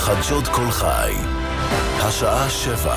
חדשות כל חי, השעה 7.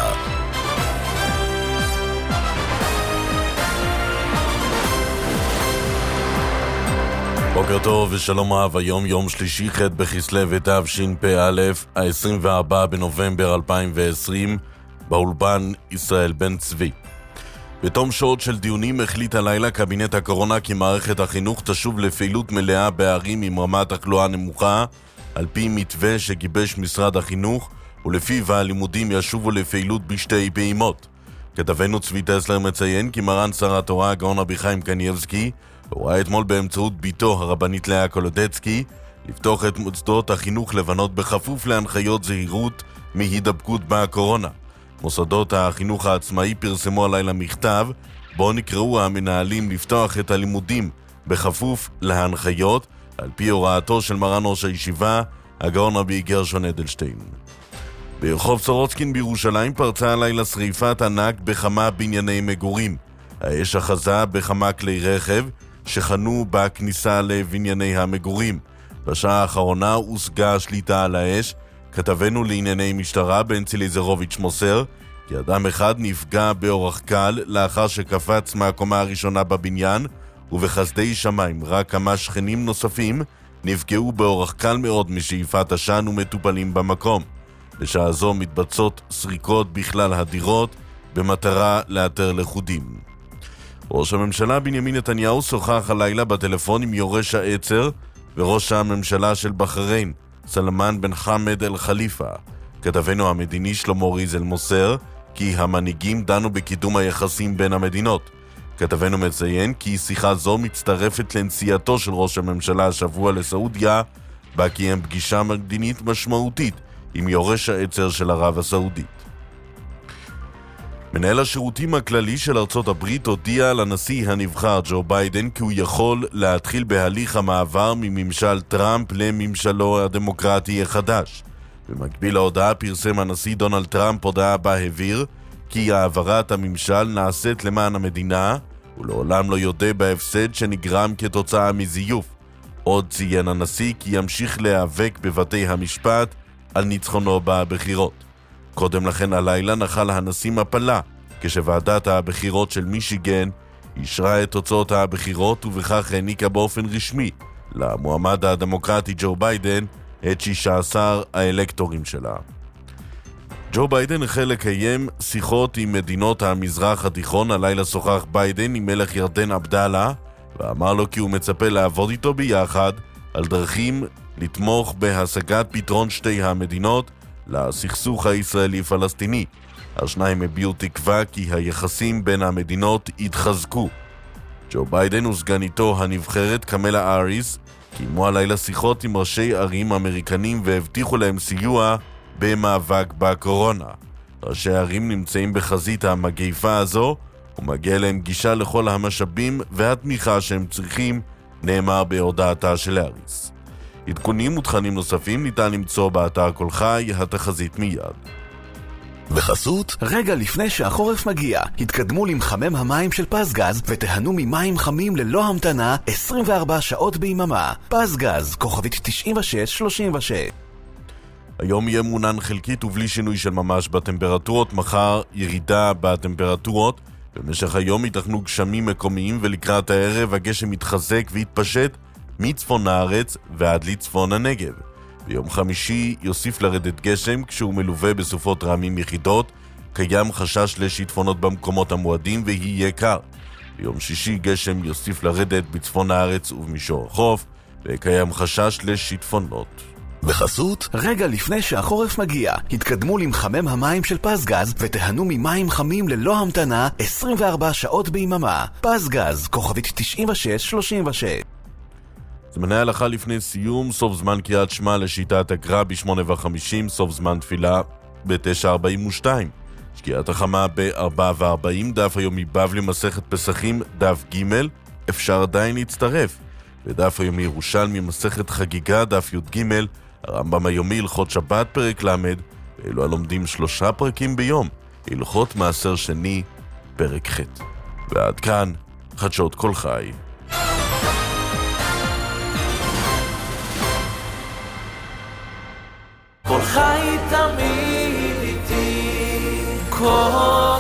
בוקר טוב ושלום רב, היום יום שלישי ח' בכסלו תשפ"א, ה-24 בנובמבר 2020, באולפן ישראל בן צבי. בתום שעות של דיונים החליט הלילה קבינט הקורונה כי מערכת החינוך תשוב לפעילות מלאה בערים עם רמת תחלואה נמוכה, על פי מתווה שגיבש משרד החינוך, ולפיו הלימודים ישובו לפעילות בשתי פעימות. כתבנו צבי טסלר מציין כי מרן שר התורה הגאון רבי חיים קניבסקי הורה אתמול באמצעות ביתו הרבנית לאה קולודצקי לפתוח את מוסדות החינוך לבנות בכפוף להנחיות זהירות מהידבקות בקורונה. מוסדות החינוך העצמאי פרסמו הלילה מכתב בו נקראו המנהלים לפתוח את הלימודים בכפוף להנחיות על פי הוראתו של מרן ראש הישיבה הגאון רבי גרשון אדלשטיין. ברחוב סורוצקין בירושלים פרצה הלילה שריפת ענק בכמה בנייני מגורים. האש אחזה בכמה כלי רכב שחנו בכניסה לבנייני המגורים. בשעה האחרונה הושגה השליטה על האש. כתבנו לענייני משטרה בנצי ליזרוביץ' מוסר כי אדם אחד נפגע באורח קל לאחר שקפץ מהקומה הראשונה בבניין, ובחסדי שמיים רק כמה שכנים נוספים נפגעו באורח קל מאוד משאיפת עשן ומטופלים במקום. בשעה זו מתבצעות סריקות בכלל הדירות במטרה לאתר לכודים. ראש הממשלה בנימין נתניהו שוחח הלילה בטלפון עם יורש העצר וראש הממשלה של בחריין, סלמן בן חמד אל חליפה. כתבנו המדיני שלמה ריזל מוסר כי המנהיגים דנו בקידום היחסים בין המדינות. כתבנו מציין כי שיחה זו מצטרפת לנסיעתו של ראש הממשלה השבוע לסעודיה, בה קיים פגישה מדינית משמעותית עם יורש העצר של ערב הסעודית. מנהל השירותים הכללי של ארצות הברית הודיע לנשיא הנבחר ג'ו ביידן כי הוא יכול להתחיל בהליך המעבר מממשל טראמפ לממשלו הדמוקרטי החדש. במקביל להודעה פרסם הנשיא דונלד טראמפ הודעה בה הבהיר כי העברת הממשל נעשית למען המדינה ולעולם לא יודע בהפסד שנגרם כתוצאה מזיוף. עוד ציין הנשיא כי ימשיך להיאבק בבתי המשפט על ניצחונו בבחירות. קודם לכן הלילה נחל הנשיא מפלה כשוועדת הבחירות של מישיגן אישרה את תוצאות הבחירות ובכך העניקה באופן רשמי למועמד הדמוקרטי ג'ו ביידן את 16 האלקטורים שלה. ג'ו ביידן החל לקיים שיחות עם מדינות המזרח התיכון. הלילה שוחח ביידן עם מלך ירדן עבדאללה ואמר לו כי הוא מצפה לעבוד איתו ביחד על דרכים לתמוך בהשגת פתרון שתי המדינות לסכסוך הישראלי-פלסטיני. השניים הביעו תקווה כי היחסים בין המדינות יתחזקו. ג'ו ביידן וסגניתו הנבחרת קמלה האריס קיימו הלילה שיחות עם ראשי ערים אמריקנים והבטיחו להם סיוע במאבק בקורונה. ראשי הערים נמצאים בחזית המגפה הזו ומגיע להם גישה לכל המשאבים והתמיכה שהם צריכים, נאמר בהודעתה של האריס. עדכונים ותכנים נוספים ניתן למצוא באתר כל חי, התחזית מיד. בחסות, רגע לפני שהחורף מגיע, התקדמו למחמם המים של פסגז ותיהנו ממים חמים ללא המתנה 24 שעות ביממה. פסגז, כוכבית 9636. היום יהיה מעונן חלקית ובלי שינוי של ממש בטמפרטורות, מחר ירידה בטמפרטורות. במשך היום ייתכנו גשמים מקומיים ולקראת הערב הגשם יתחזק ויתפשט מצפון הארץ ועד לצפון הנגב. ביום חמישי יוסיף לרדת גשם כשהוא מלווה בסופות רעמים יחידות. קיים חשש לשיטפונות במקומות המועדים ויהיה קר. ביום שישי גשם יוסיף לרדת בצפון הארץ ובמישור החוף וקיים חשש לשיטפונות. בחסות, רגע לפני שהחורף מגיע, התקדמו למחמם המים של פסגז ותיהנו ממים חמים ללא המתנה 24 שעות ביממה. פסגז, כוכבית 9636. זמני ההלכה לפני סיום: סוף זמן קריאת שמע לשיטת הגר"א ב-8:50, סוף זמן תפילה ב-9:42, שקיעת החמה ב-4:40, דף היומי בבלי מסכת פסחים דף ג', אפשר עדיין להצטרף, ודף היומי ירושלמי מסכת חגיגה דף י"ג, הרמב"ם היומי הלכות שבת פרק ל', ואלו הלומדים 3 פרקים ביום, הלכות מעשר שני פרק ח'. ועד כאן חדשות כל חי. כל חי תמיד איתי, כל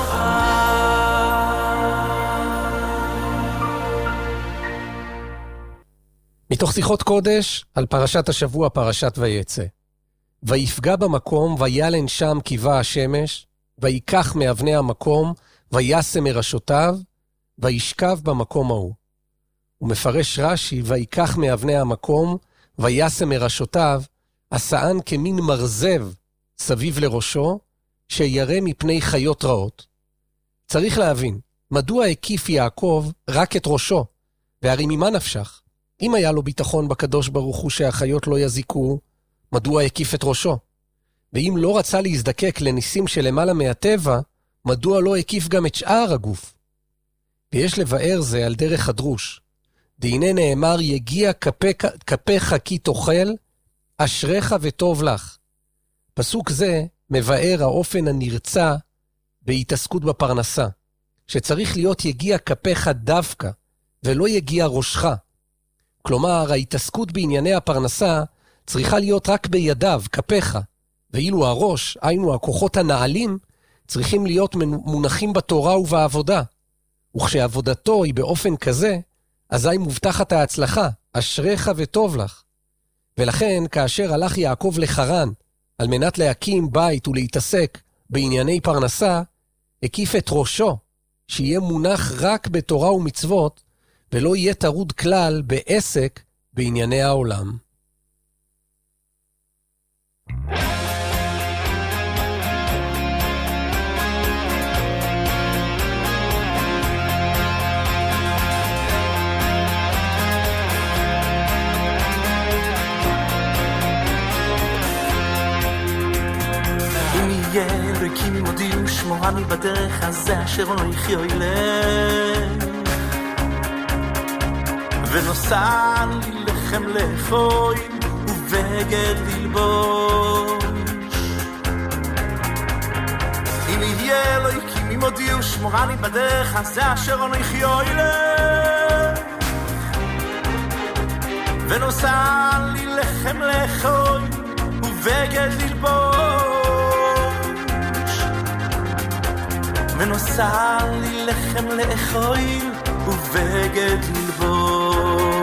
מתוך שיחות קודש על פרשת השבוע, פרשת ויצא. ויפגע במקום, וילן שם קיבה השמש, ויקח מאבני המקום, וישם מראשותיו, וישכב במקום ההוא. ומפרש רש"י, ויקח מאבני המקום, וישם מראשותיו, עשאן כמין מרזב סביב לראשו, שירא מפני חיות רעות. צריך להבין, מדוע הקיף יעקב רק את ראשו, והרי ממה נפשך? אם היה לו ביטחון בקדוש ברוך הוא שהחיות לא יזיקו, מדוע הקיף את ראשו? ואם לא רצה להזדקק לניסים שלמעלה מהטבע, מדוע לא הקיף גם את שאר הגוף? ויש לבאר זה על דרך הדרוש. והנה נאמר, יגיע כפיך כי תאכל, אשריך וטוב לך. פסוק זה מבאר האופן הנרצה בהתעסקות בפרנסה, שצריך להיות יגיע כפיך דווקא, ולא יגיע ראשך. כלומר, ההתעסקות בענייני הפרנסה צריכה להיות רק בידיו, כפיך, ואילו הראש, היינו הכוחות הנעלים, צריכים להיות מונחים בתורה ובעבודה. וכשעבודתו היא באופן כזה, אזי מובטחת ההצלחה, אשריך וטוב לך. ולכן, כאשר הלך יעקב לחרן, על מנת להקים בית ולהתעסק בענייני פרנסה, הקיף את ראשו, שיהיה מונח רק בתורה ומצוות, ולא יהיה טרוד כלל בעסק בענייני העולם. אלוקים מודיעו שמורני בדרך הזה אשר לא יחיו אליהם ונוסע לי לחם לאכול ובגד ללבוש אם יהיה אלוקים מודיעו שמורני בדרך הזה אשר לא יחיו אליהם ונוסע לי לחם לאכול ובגד ללבוש ונוסע לי לחם לאכול ובגד ללבוש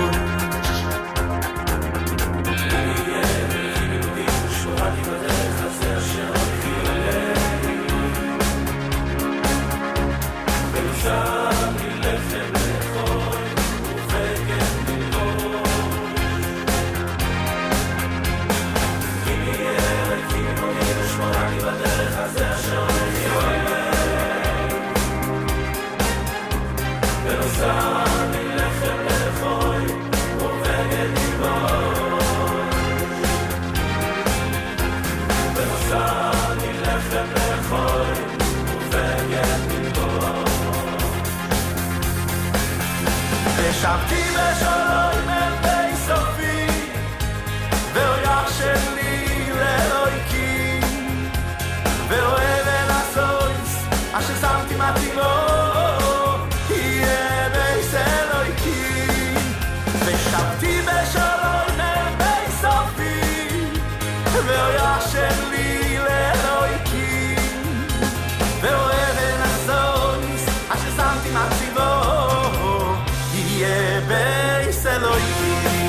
שבתי בשלום אל בי סופי ואויח שלי לאלוהיקים ואוהב אל הסויס אשר שמתי מטיבו יהיה ביס אלוהיקים ושבתי בשלום אל בי סופי ואויח שלי לאלוהיקים ואוהב אל הסויס אשר שמתי מטיבו יהיה בייס אלוהים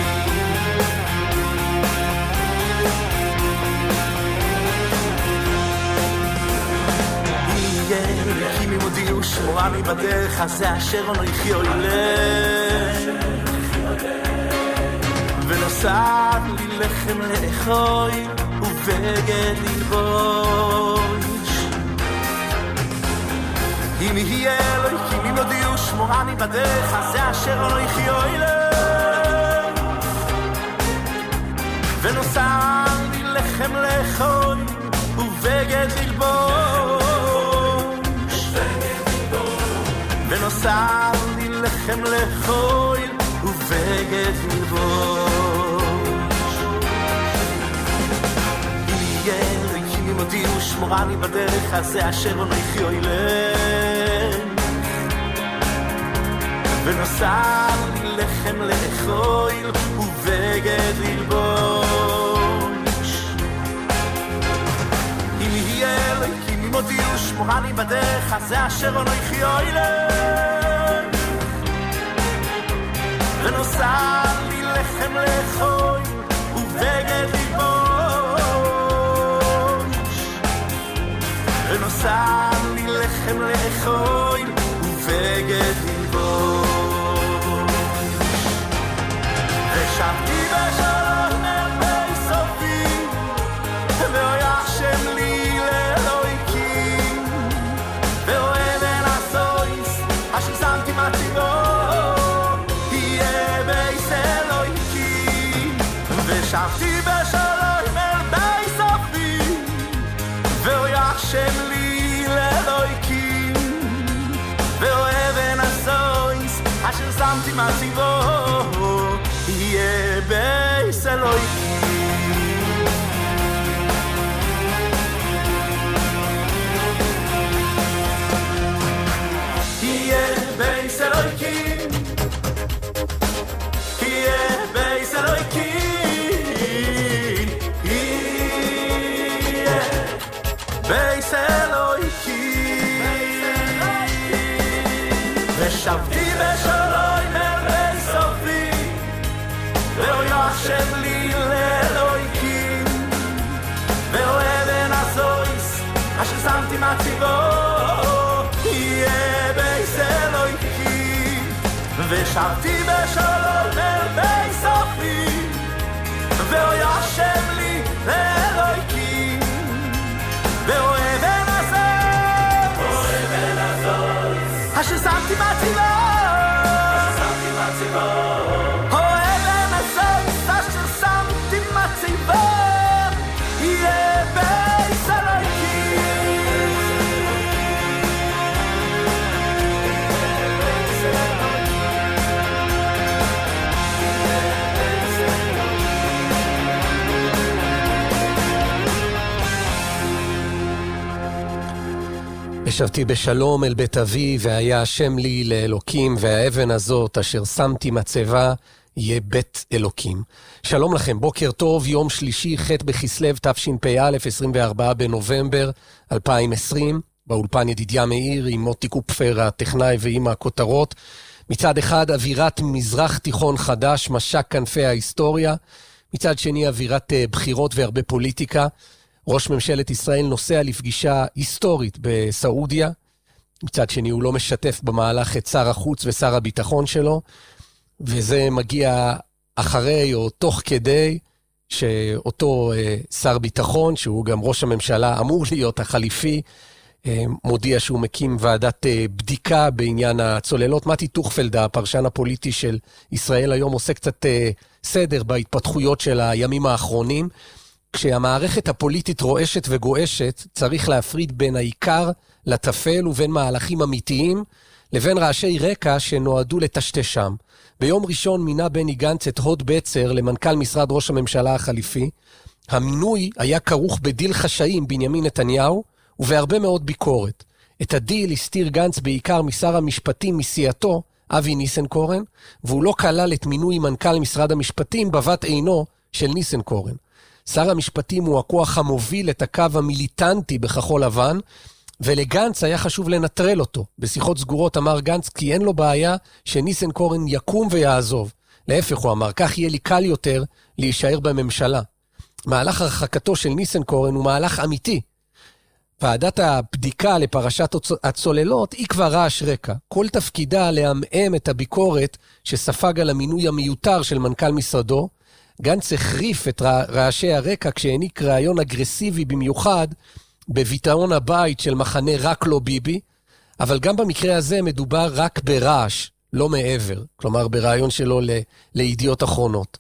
יהיה אלוהים ממודיעו שמורני בדרך הזה אשר לא יחיו אליהם ונוסע לי לחם לאכול ובגד ללבוש אם יהיה אלוהים ממודיעו שמורני בדרך הזה אשר לא יחיו אליהם ונוסע לי לחם לאכול ובגד ללבוש ונוסע לי לחם לאכול ובגד ללבוש אם יהיה אלוהים ממודיעו שמורני בדרך הזה אשר לא יחיו אליהם ונוסע לי לחם לאכול ובגד ללבוש שמורני בדרך הזה אשר אנוכי אוהב ונוסע לי לחם לאכול ובגד לבוש ונוסע לי לחם לאכול ובגד לבוש ושבתי בשלום אל בי סופי ואוי השם לי לאלוהיקים ואוהב אל הסויס אשר שמתי מציבו יהיה בייס אלוהיקים ושבתי בשלום אל בי סופי ואוי השם לי לאלוהיקים ואוהב אל הסויס אשר שמתי מציבו יהיה בייס אלוהיקים יהיה בייס אלוהיקים יהיה בייס אלוהיקים יהיה בייס אלוהיקים ושבתי בשלום אל בי סופי ואוי השם לי לאלוהיקים ואוהב אין הסויס אשר שמתי מציבו יהיה בייס אלוהיקים ושבתי בשלום אל בי סופי ואוי השם לי לאלוהיקים ואוהב אין הסויס אשר שמתי מציבו יהיה בייס ושבתי בשלום אל בית אבי והיה השם לי לאלוקים והאבן הזאת אשר שמתי מצבה יהיה בית אלוקים. שלום לכם, בוקר טוב, יום שלישי, ח' בכסלו תשפ"א, 24 בנובמבר 2020, באולפן ידידיה מאיר עם מוטי קופפר הטכנאי ועם הכותרות. מצד אחד אווירת מזרח תיכון חדש, משק כנפי ההיסטוריה, מצד שני אווירת בחירות והרבה פוליטיקה. ראש ממשלת ישראל נוסע לפגישה היסטורית בסעודיה, מצד שני הוא לא משתף במהלך את שר החוץ ושר הביטחון שלו, וזה מגיע אחרי או תוך כדי שאותו שר ביטחון, שהוא גם ראש הממשלה, אמור להיות החליפי, מודיע שהוא מקים ועדת בדיקה בעניין הצוללות. מתי טוכפלד, הפרשן הפוליטי של ישראל היום, עושה קצת סדר בהתפתחויות של הימים האחרונים. כשהמערכת הפוליטית רועשת וגועשת, צריך להפריד בין העיקר לטפל ובין מהלכים אמיתיים, לבין רעשי רקע שנועדו לטשטשם. ביום ראשון מינה בני גנץ את הוד בצר למנכ"ל משרד ראש הממשלה החליפי. המינוי היה כרוך בדיל חשאי עם בנימין נתניהו, ובהרבה מאוד ביקורת. את הדיל הסתיר גנץ בעיקר משר המשפטים מסיעתו, אבי ניסנקורן, והוא לא כלל את מינוי מנכ"ל משרד המשפטים בבת עינו של ניסנקורן. שר המשפטים הוא הכוח המוביל את הקו המיליטנטי בכחול לבן, ולגנץ היה חשוב לנטרל אותו. בשיחות סגורות אמר גנץ כי אין לו בעיה שניסנקורן יקום ויעזוב. להפך הוא אמר, כך יהיה לי קל יותר להישאר בממשלה. מהלך הרחקתו של ניסנקורן הוא מהלך אמיתי. ועדת הבדיקה לפרשת הצוללות היא כבר רעש רקע. כל תפקידה להמאם את הביקורת שספג על המינוי המיותר של מנכ"ל משרדו. גנץ החריף את רעשי הרקע כשהעניק רעיון אגרסיבי במיוחד בביטאון הבית של מחנה רק לא ביבי, אבל גם במקרה הזה מדובר רק ברעש, לא מעבר, כלומר ברעיון שלו לידיעות אחרונות.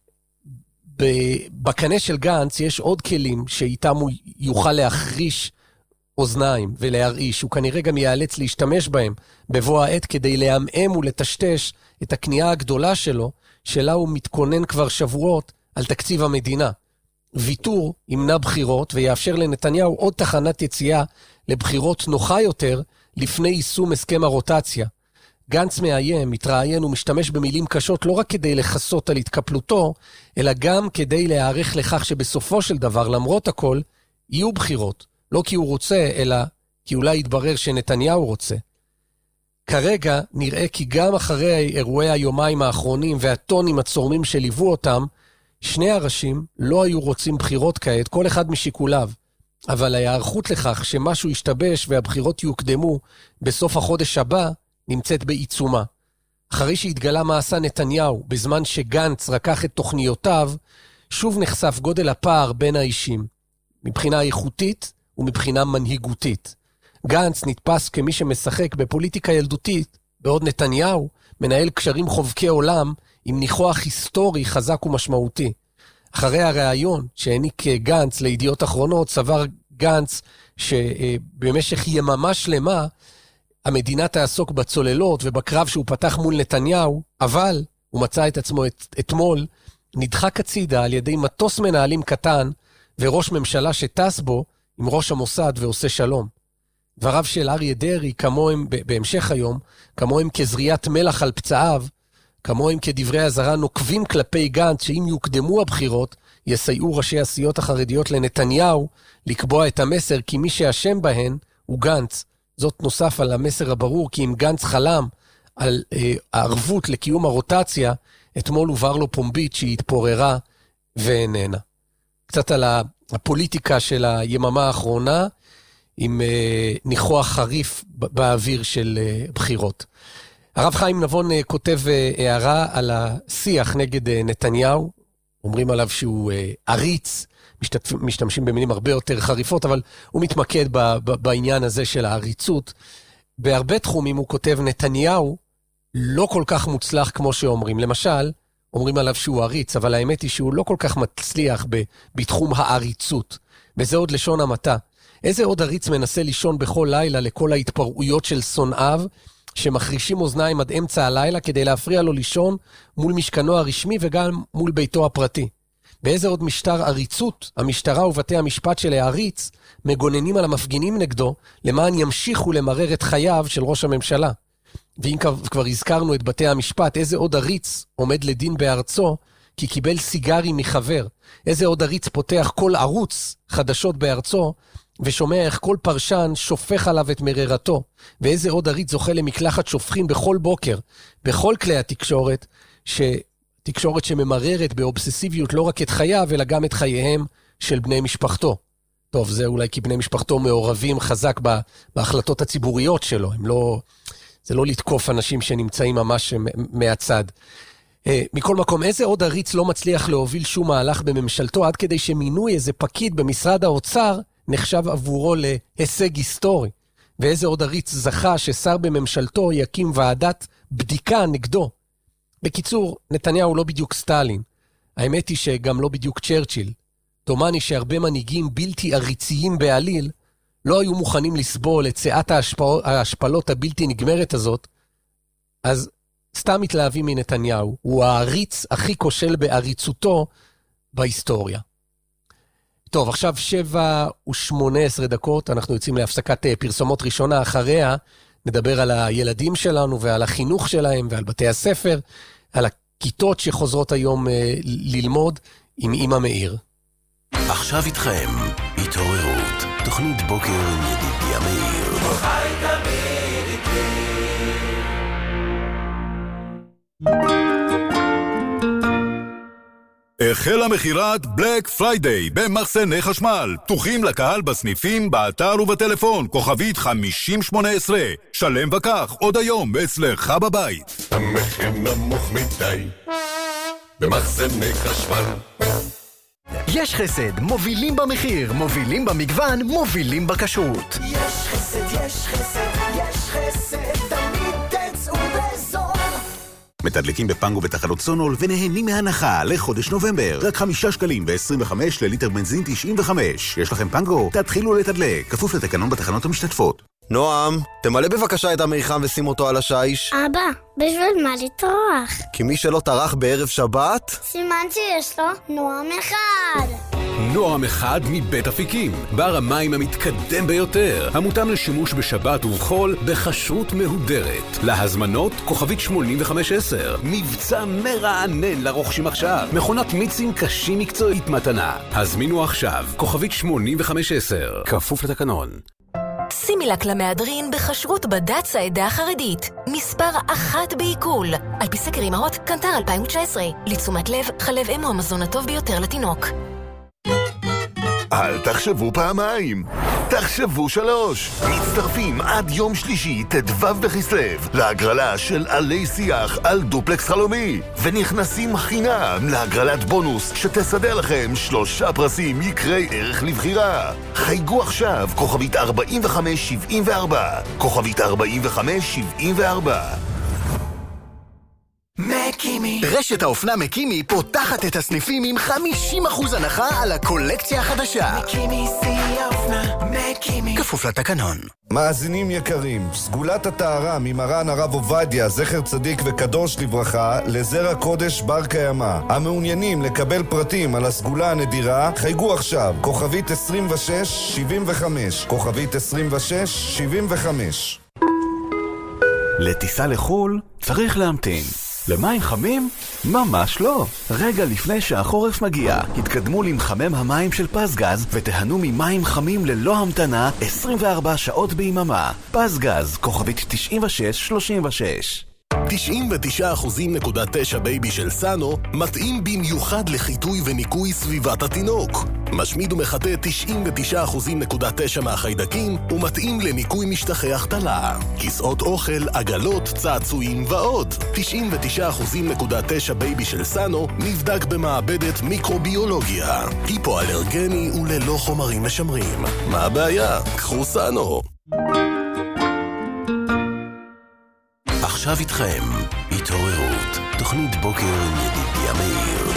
בקנה של גנץ יש עוד כלים שאיתם הוא יוכל להחריש אוזניים ולהרעיש, הוא כנראה גם ייאלץ להשתמש בהם בבוא העת כדי להמאם ולטשטש את הקנייה הגדולה שלו, שלה הוא מתכונן כבר שבועות על תקציב המדינה. ויתור ימנע בחירות ויאפשר לנתניהו עוד תחנת יציאה לבחירות נוחה יותר לפני יישום הסכם הרוטציה. גנץ מאיים, מתראיין ומשתמש במילים קשות לא רק כדי לחסות על התקפלותו, אלא גם כדי להערך לכך שבסופו של דבר, למרות הכל, יהיו בחירות. לא כי הוא רוצה, אלא כי אולי יתברר שנתניהו רוצה. כרגע נראה כי גם אחרי אירועי היומיים האחרונים והטונים הצורמים שליוו אותם, שני הראשים לא היו רוצים בחירות כעת, כל אחד משיקוליו. אבל ההיערכות לכך שמשהו ישתבש והבחירות יוקדמו בסוף החודש הבא, נמצאת בעיצומה. אחרי שהתגלה מה עשה נתניהו, בזמן שגנץ רקח את תוכניותיו, שוב נחשף גודל הפער בין האישים, מבחינה איכותית ומבחינה מנהיגותית. גנץ נתפס כמי שמשחק בפוליטיקה ילדותית, בעוד נתניהו מנהל קשרים חובקי עולם עם ניחוח היסטורי חזק ומשמעותי. אחרי הראיון שהעניק גנץ לידיעות אחרונות, סבר גנץ שבמשך יממה שלמה המדינה תעסוק בצוללות ובקרב שהוא פתח מול נתניהו, אבל הוא מצא את עצמו אתמול נדחק הצידה על ידי מטוס מנהלים קטן וראש ממשלה שטס בו עם ראש המוסד ועושה שלום. דבריו של אריה דרעי כמוהם בהמשך היום, כמוהם כזריית מלח על פצעיו, כמוהם כדברי הזרה נוקבים כלפי גנץ שאם יוקדמו הבחירות יסייעו ראשי הסיעות החרדיות לנתניהו לקבוע את המסר כי מי שאשם בהן הוא גנץ. זאת נוסף על המסר הברור כי אם גנץ חלם על הערבות לקיום הרוטציה, אתמול הובהר לו פומבית שהיא התפוררה ואיננה. קצת על הפוליטיקה של היממה האחרונה, עם ניחוח חריף באוויר של בחירות. הרב חיים נבון כותב הערה על השיח נגד נתניהו, אומרים עליו שהוא עריץ, משתמשים במילים הרבה יותר חריפות, אבל הוא מתמקד בעניין הזה של העריצות. בהרבה תחומים הוא כותב נתניהו לא כל כך מוצלח כמו שאומרים. למשל, אומרים עליו שהוא עריץ, אבל האמת היא שהוא לא כל כך מצליח בתחום העריצות. וזה עוד לשון המעטה. איזה עוד עריץ מנסה לישון בכל לילה לכל ההתפרעויות של שונאיו, שמחרישים אוזניים עד אמצע הלילה כדי להפריע לו לישון מול משכנו הרשמי וגם מול ביתו הפרטי. באיזה עוד משטר עריצות, המשטרה ובתי המשפט של העריץ מגוננים על המפגינים נגדו למען ימשיכו למרר את חייו של ראש הממשלה. ואם כבר הזכרנו את בתי המשפט, איזה עוד עריץ עומד לדין בארצו כי קיבל סיגרי מחבר? איזה עוד עריץ פותח כל ערוץ חדשות בארצו ושומע איך כל פרשן שופך עליו את מררתו? ואיזה עוד עריץ זוכה למקלחת שופכים בכל בוקר, בכל כלי התקשורת, תקשורת שממררת באובססיביות לא רק את חייו, אלא גם את חייהם של בני משפחתו. טוב, זה אולי כי בני משפחתו מעורבים חזק בהחלטות הציבוריות שלו. זה לא לתקוף אנשים שנמצאים ממש מהצד. מכל מקום, איזה עוד עריץ לא מצליח להוביל שום מהלך בממשלתו, עד כדי שמינוי איזה פקיד במשרד האוצר נחשב עבורו להישג היסטורי. ואיזה עוד עריץ זכה ששר בממשלתו יקים ועדת בדיקה נגדו. בקיצור, נתניהו לא בדיוק סטלין. האמת היא שגם לא בדיוק צ'רצ'יל. דומני שהרבה מנהיגים בלתי עריציים בעליל לא היו מוכנים לסבול את צעת ההשפלות הבלתי נגמרת הזאת, אז סתם מתלהבים מנתניהו. הוא העריץ הכי כושל בעריצותו בהיסטוריה. טוב, עכשיו 7:18, אנחנו יוצאים להפסקת פרסומות ראשונה. אחריה נדבר על הילדים שלנו ועל החינוך שלהם ועל בתי הספר, על הכיתות שחוזרות היום ללמוד עם אמא מאיר. עכשיו איתכם, התעוררות, תוכנית בוקר עם ידידיה מאיר. חי תמיד איתי. החלה מחירת בלק פריידיי במחסני חשמל. פתוחים לקהל בסניפים, באתר ובטלפון. כוכבית 5018. שלם וכך, עוד היום אצלך בבית. המחיר נמוך מדי במחסני חשמל. יש חסד, מובילים במחיר, מובילים במגוון, מובילים בכשרות. יש חסד, יש חסד, יש חסד, תמיד תצאו בזול. מתדלקים בפנגו בתחנות סונול ונהנים מהנחה לחודש נובמבר. רק 5 שקלים ו25 לליטר בנזין 95. יש לכם פנגו? תתחילו לתדלק, כפוף לתקנון בתחנות המשתתפות. נועם, תמלא בבקשה את המיחם ושים אותו על השיש. אבא, בשביל מה לטרוח? כי מי שלא טרח בערב שבת... סימן שיש לו נועם אחד. נועם אחד מבית אפיקים, בר המים המתקדם ביותר, המותאם לשימוש בשבת ובחול בכשרות מהודרת. להזמנות כוכבית 8510. מבצע מרענן לרוכשים עכשיו. מכונת מיצים קשים מקצועית מתנה. הזמינו עכשיו כוכבית 8510. כפוף לתקנון. סימילק למהדרין בכשרות בד"ץ העדה החרדית. מספר 1 בעיכול. על פי סקר אמהות, קנטר 2019. לתשומת לב, חלב אם הוא המזון הטוב ביותר לתינוק. אל תחשבו פעמיים, תחשבו 3. מצטרפים עד יום שלישי ט"ו בכסלו להגרלה של עלי שיח על דופלקס חלומי, ונכנסים חינם להגרלת בונוס שתסדר לכם 3 פרסים יקרי ערך לבחירה. חייגו עכשיו כוכבית 4574, כוכבית 4574. מקימי. רשת האופנה מקימי פותחת את הסניפים עם 50% הנחה על הקולקציה החדשה. מקימי שיא האופנה, מקימי. כפוף לתקנון. מאזינים יקרים, סגולת הטהרה ממרן הרב עובדיה, זכר צדיק וקדוש לברכה, לזרע קודש בר קיימא. המעוניינים לקבל פרטים על הסגולה הנדירה, חייגו עכשיו, כוכבית 2675, כוכבית 2675. לטיסה לחול צריך להמתין. למים חמים? ממש לא. רגע לפני שהחורף מגיע, התקדמו למחמם המים של פסגז ותהנו ממים חמים ללא המתנה 24 שעות ביממה. פסגז, כוכבית 9636. 99.9 בייבי של סאנו מתאים במיוחד לחיטוי וניקוי סביבת התינוק. משמיד ומחטא 99.9 מהחיידקים ומתאים לניקוי משטחי החתלה, כיסאות אוכל, עגלות, צעצועים ועוד. 99.9 בייבי של סאנו נבדק במעבדת מיקרוביולוגיה, היפואלרגני וללא חומרים משמרים. מה הבעיה? קחו סאנו. עכשיו איתכם, התעוררות, תוכנית בוקר עם ידידיה מאיר.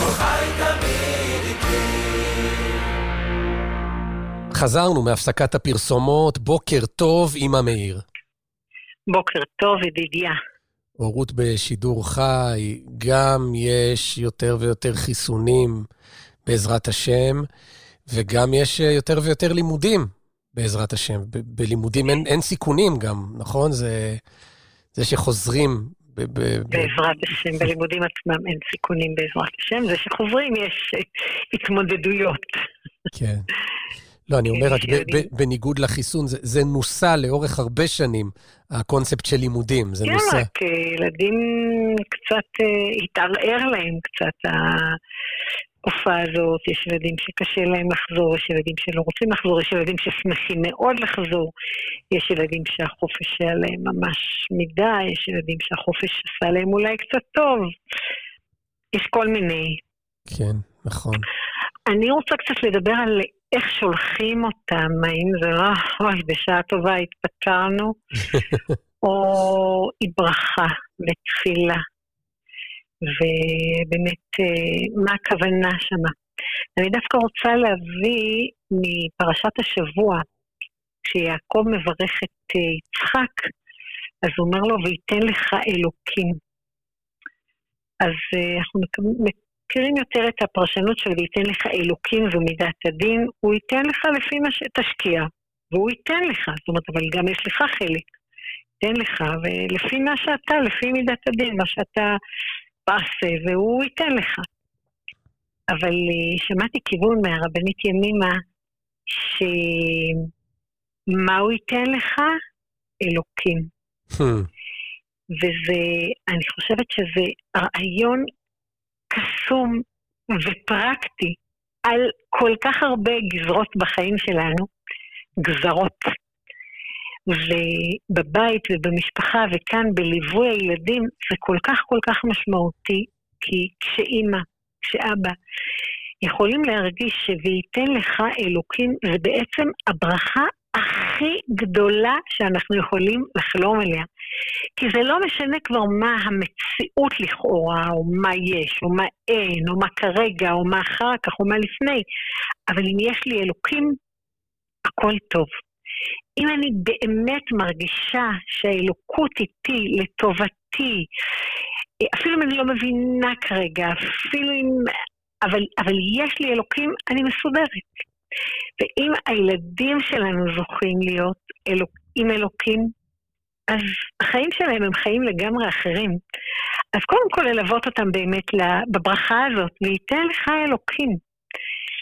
חזרנו מהפסקת הפרסומות, בוקר טוב עם המאיר. בוקר טוב ידידיה. הורות בשידור חי, גם יש יותר ויותר חיסונים בעזרת השם, וגם יש יותר ויותר לימודים בעזרת השם. בלימודים אין סיכונים גם, נכון? זה שחוזרים... בעזרת השם, בלימודים עצמם אין סיכונים בעזרת השם, זה שחוזרים יש התמודדויות. כן. לא, אני אומר רק, בניגוד לחיסון, זה נוסע לאורך הרבה שנים, הקונספט של לימודים, זה נוסע. כן, רק ילדים קצת, התערער להם קצת ההופעה הזאת, יש ילדים שקשה להם לחזור, יש ילדים שלא רוצים לחזור, יש ילדים ששמחים מאוד לחזור, יש ילדים שהחופש עליהם ממש מדי, יש ילדים שהחופש עשה להם אולי קצת טוב, יש כל מיני. כן, נכון. אני רוצה קצת לדבר על איך שולחים אותם, האם זה לא, בשעה טובה התפטרנו, או היא ברכה לתפילה, ובאמת, מה הכוונה שמה? אני דווקא רוצה להביא מפרשת השבוע, כשיעקב מברך את יצחק, אז הוא אומר לו, ויתן לך אלוקים. אז אנחנו מכירים יותר את הפרשנות של ויתן לך אלוקים ומידת הדין, הוא ייתן לך לפי מה שתשקיע, והוא ייתן לך, זאת אומרת, אבל גם יש לך חלק, ייתן לך, ולפי מה שאתה, לפי מידת הדין, מה שאתה תעשה, והוא ייתן לך. אבל שמעתי כיוון מהרבנית ימימה, שמה הוא ייתן לך? אלוקים. וזה, אני חושבת שזה רעיון קסום ופרקטי על כל כך הרבה גזרות בחיים שלנו, גזרות. ובבית ובמשפחה וכאן בליווי הילדים זה כל כך משמעותי, כי כשאמא, כשאבא יכולים להרגיש שוויתן לך אלוקים, זה בעצם הברכה הכי גדולה שאנחנו יכולים לחלום עליה. כי זה לא משנה כבר מה המציאות לכאורה, או מה יש, או מה אין, או מה כרגע, או מה אחר כך, או מה לפני. אבל אם יש לי אלוקים, הכל טוב. אם אני באמת מרגישה שהאלוקות איתי, לטובתי, אפילו אם אני לא מבינה כרגע, אפילו אם... אבל יש לי אלוקים, אני מסודרת. ואם הילדים שלנו זוכים להיות עם אלוקים, אז החיים שלהם הם חיים לגמרי אחרים. אז קודם כל ללוות אותם באמת בברכה הזאת, וייתן לך אלוקים.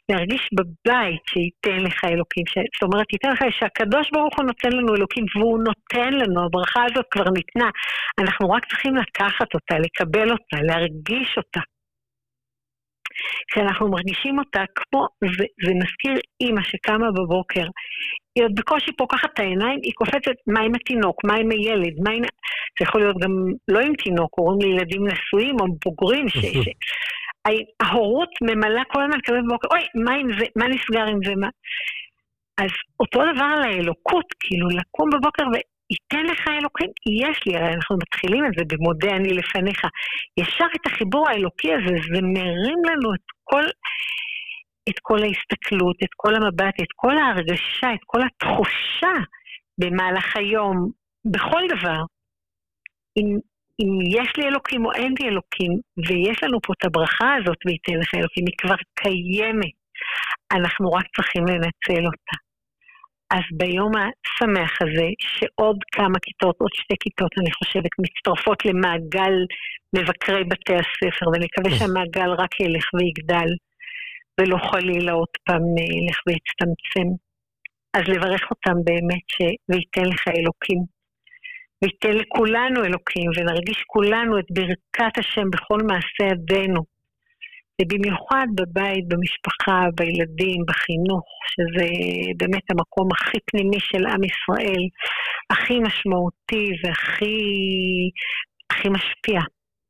להרגיש בבית שייתן לך אלוקים, זאת אומרת, ייתן לך שהקדוש ברוך הוא נותן לנו אלוקים, והוא נותן לנו, הברכה הזאת כבר ניתנה, אנחנו רק צריכים לקחת אותה, לקבל אותה, להרגיש אותה. כשאנחנו מרגישים אותה, כמו, זה מזכיר אמא שקמה בבוקר, היא עוד בקושי פוקחת את העיניים, היא קופצת מה עם התינוק, מה עם הילד, זה יכול להיות גם לא עם תינוק, הורים לילדים נשואים או בוגרים, ההורות ממלאה כל הזמן כזה בבוקר, אוי, מה עם זה, מה נסגר עם זה, מה? אז אותו דבר על האלוקות, כאילו לקום בבוקר וייתן לך אלוקים, יש לי, הרי אנחנו מתחילים את זה במודה אני לפניך, ישר את החיבור האלוקי הזה, זה מרים לנו את כל ההסתכלות, את כל המבט, את כל ההרגשה, את כל התחושה במהלך היום, בכל דבר. אם יש לי אלוקים או אין לי אלוקים, ויש לנו פה את הברכה הזאת וייתן לך אלוקים, היא כבר קיימת. אנחנו רק צריכים לנצל אותה. אז ביום השמח הזה, שעוד כמה כיתות, עוד 2 כיתות, אני חושבת, מצטרפות למעגל מבקרי בתי הספר, ואני מקווה שהמעגל רק ילך ויגדל, ולא חלילה עוד פעם ילך ויצטמצם. אז לברך אותם באמת וייתן לך אלוקים. וייתן לכולנו אלוקים, ונרגיש כולנו את ברכת השם בכל מעשה ידינו. ובמיוחד בבית, במשפחה, בילדים, בחינוך, שזה באמת המקום הכי פנימי של עם ישראל, הכי משמעותי והכי משפיע.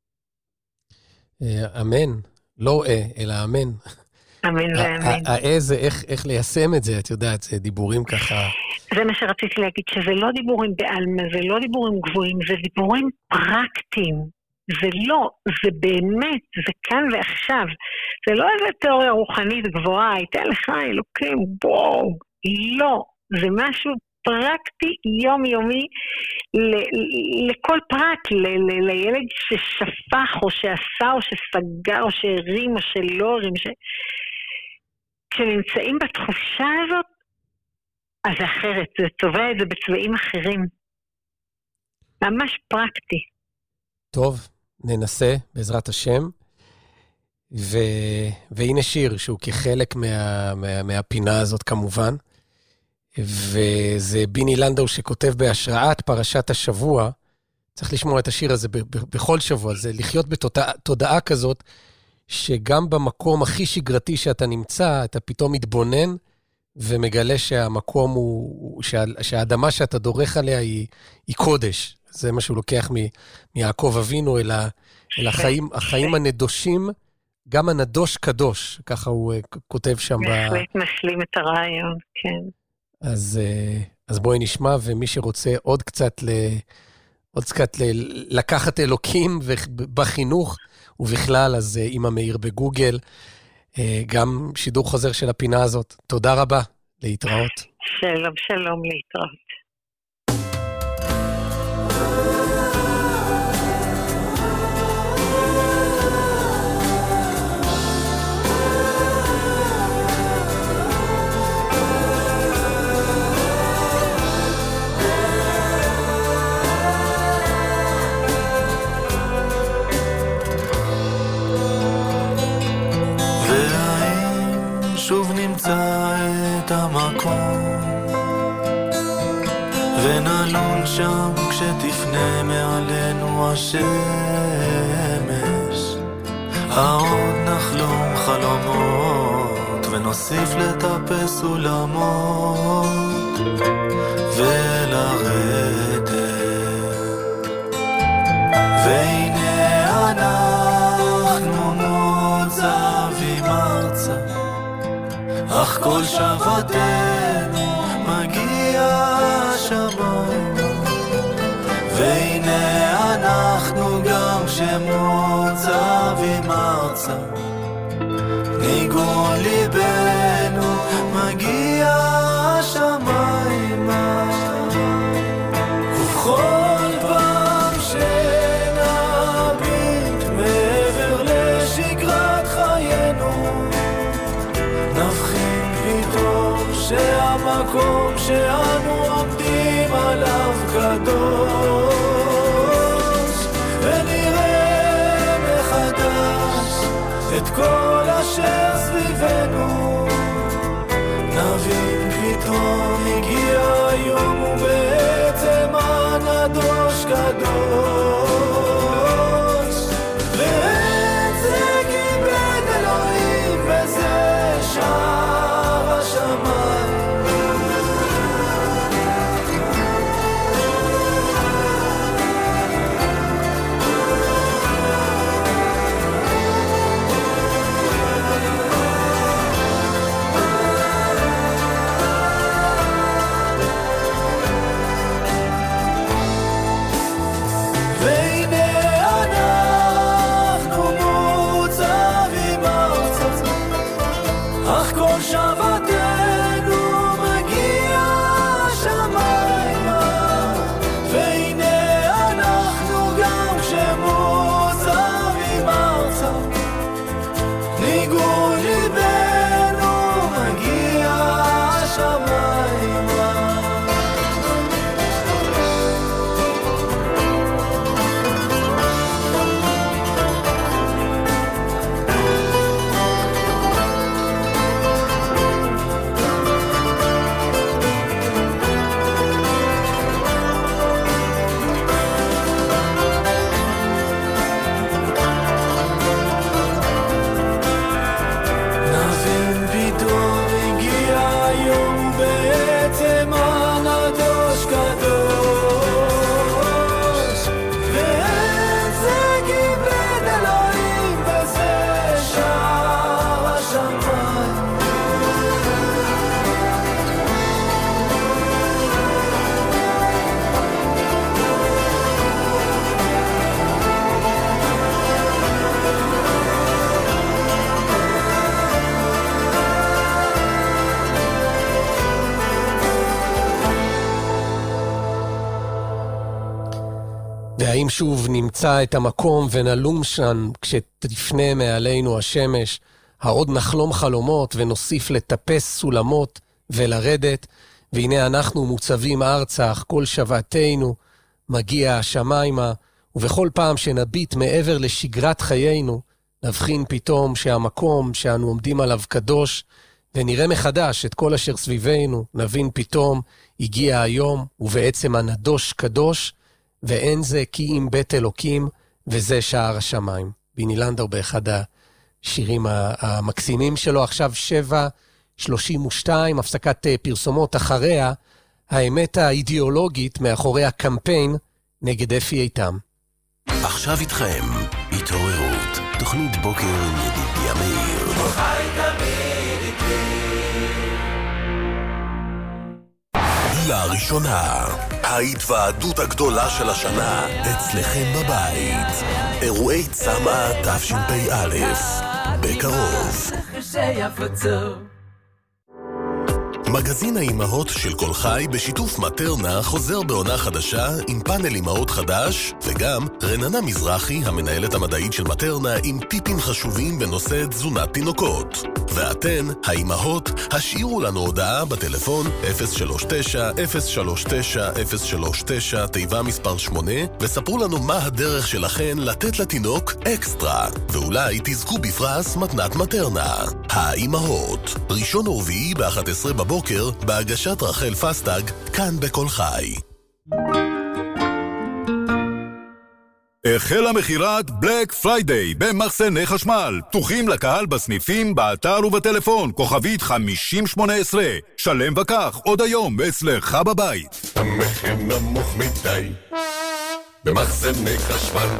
אמן. לא אלא אמן. אמן ואמן. זה איך ליישם את זה, את יודעת, זה דיבורים ככה. זה מה שרציתי להגיד, שזה לא דיבורים בעלמא, זה לא דיבורים גבוהים, זה דיבורים פרקטיים. זה לא, זה באמת, זה כאן ועכשיו. זה לא איזה תיאוריה רוחנית גבוהה, ייתן לך אלוקים, בואו. לא, זה משהו פרקטי יומיומי לכל פרט, לילד ששפך או שעשה או שסגר או שהרים או שלא הרים. כשנמצאים בתחושה הזאת, אז זה אחרת, זה צובע את זה בצבעים אחרים. ממש פרקטי. טוב, ננסה בעזרת השם. והנה שיר שהוא כחלק מהפינה הזאת כמובן. וזה ביני לנדאו שכותב בהשראת פרשת השבוע. צריך לשמוע את השיר הזה בכל שבוע. זה לחיות בתודעה כזאת, שגם במקום הכי שגרתי שאתה נמצא, אתה פתאום מתבונן, ומגלה שהמקום הוא, שהאדמה שאתה דורך עליה היא קודש. זה מה שהוא לוקח מיעקב אבינו אל החיים הנדושים, גם הנדוש קדוש, ככה הוא כותב שם. בהחלט משלים את הרעיון, כן. אז בואי נשמע, ומי שרוצה עוד קצת לקחת אלוקים בחינוך, ובכלל, אז אמא מאיר בגוגל, גם שידור חוזר של הפינה הזאת. תודה רבה, להתראות. שלום, שלום, להתראות. שוב נמצא את המקום ונלון שם כשתפנה מעלינו השמש, העוד נחלום חלומות ונוסיף לטפס סולמות ולרדת, והנה אנחנו מוצבים ארצה, אך כל שבתנו מגיע השמיים, והנה אנחנו גם שמוצבים ארצה, ניגון ליבנו מגיע השמיימה, ובכל פעם שנביט מעבר לשגרת חיינו, נבחין פתאום שהמקום שאנו עומדים עליו קדוש, ונראה מחדש את כל אשר סביבנו, פתאום הגיע היום ובעצם הנדוש קדוש ואת זה כיבד אלוהים וזה שער השמיים והאם שוב נמצא את המקום ונלום שם כשתפנה מעלינו השמש, העוד נחלום חלומות ונוסיף לטפס סולמות ולרדת, והנה אנחנו מוצבים ארצה, אך כל שבתנו מגיע השמיימה, ובכל פעם שנביט מעבר לשגרת חיינו, נבחין פתאום שהמקום שאנו עומדים עליו קדוש, ונראה מחדש את כל אשר סביבנו, נבין פתאום הגיע היום, ובעצם הנדוש קדוש, ואין זה כי אם בית אלוקים, וזה שער השמיים. ביני לנדאו באחד השירים המקסימים שלו, עכשיו 7:32, הפסקת פרסומות אחריה, האמת האידיאולוגית מאחורי הקמפיין נגד אפי איתם. עכשיו איתכם, התעוררות, תוכנית בוקר עם ידידיה מאיר. לראשונה, ההתוועדות הגדולה של השנה אצלכם בבית. אירועי צמא תשפ"א, בקרוב. מגזין האימהות של כל חי בשיתוף מטרנה חוזר בעונה חדשה עם פאנל אימהות חדש, וגם רננה מזרחי, המנהלת המדעית של מטרנה, עם טיפים חשובים בנושא תזונת תינוקות. ואתן, האימהות, השאירו לנו הודעה בטלפון 039-039-039 תיבה מספר 8, וספרו לנו מה הדרך שלכן לתת לתינוק אקסטרה, ואולי תזכו בפרס מתנת מטרנה. האימהות, ראשון ורביעי ב-11 בבוקר, בהגשת רחל פסטג, כאן בכל חי. החלה מחירת בלק פריידיי במחסני חשמל. פתוחים לקהל בסניפים, באתר ובטלפון, כוכבית 5018. שלם וכך, עוד היום אצלך בבית. המחיר נמוך מדי במחסני חשמל.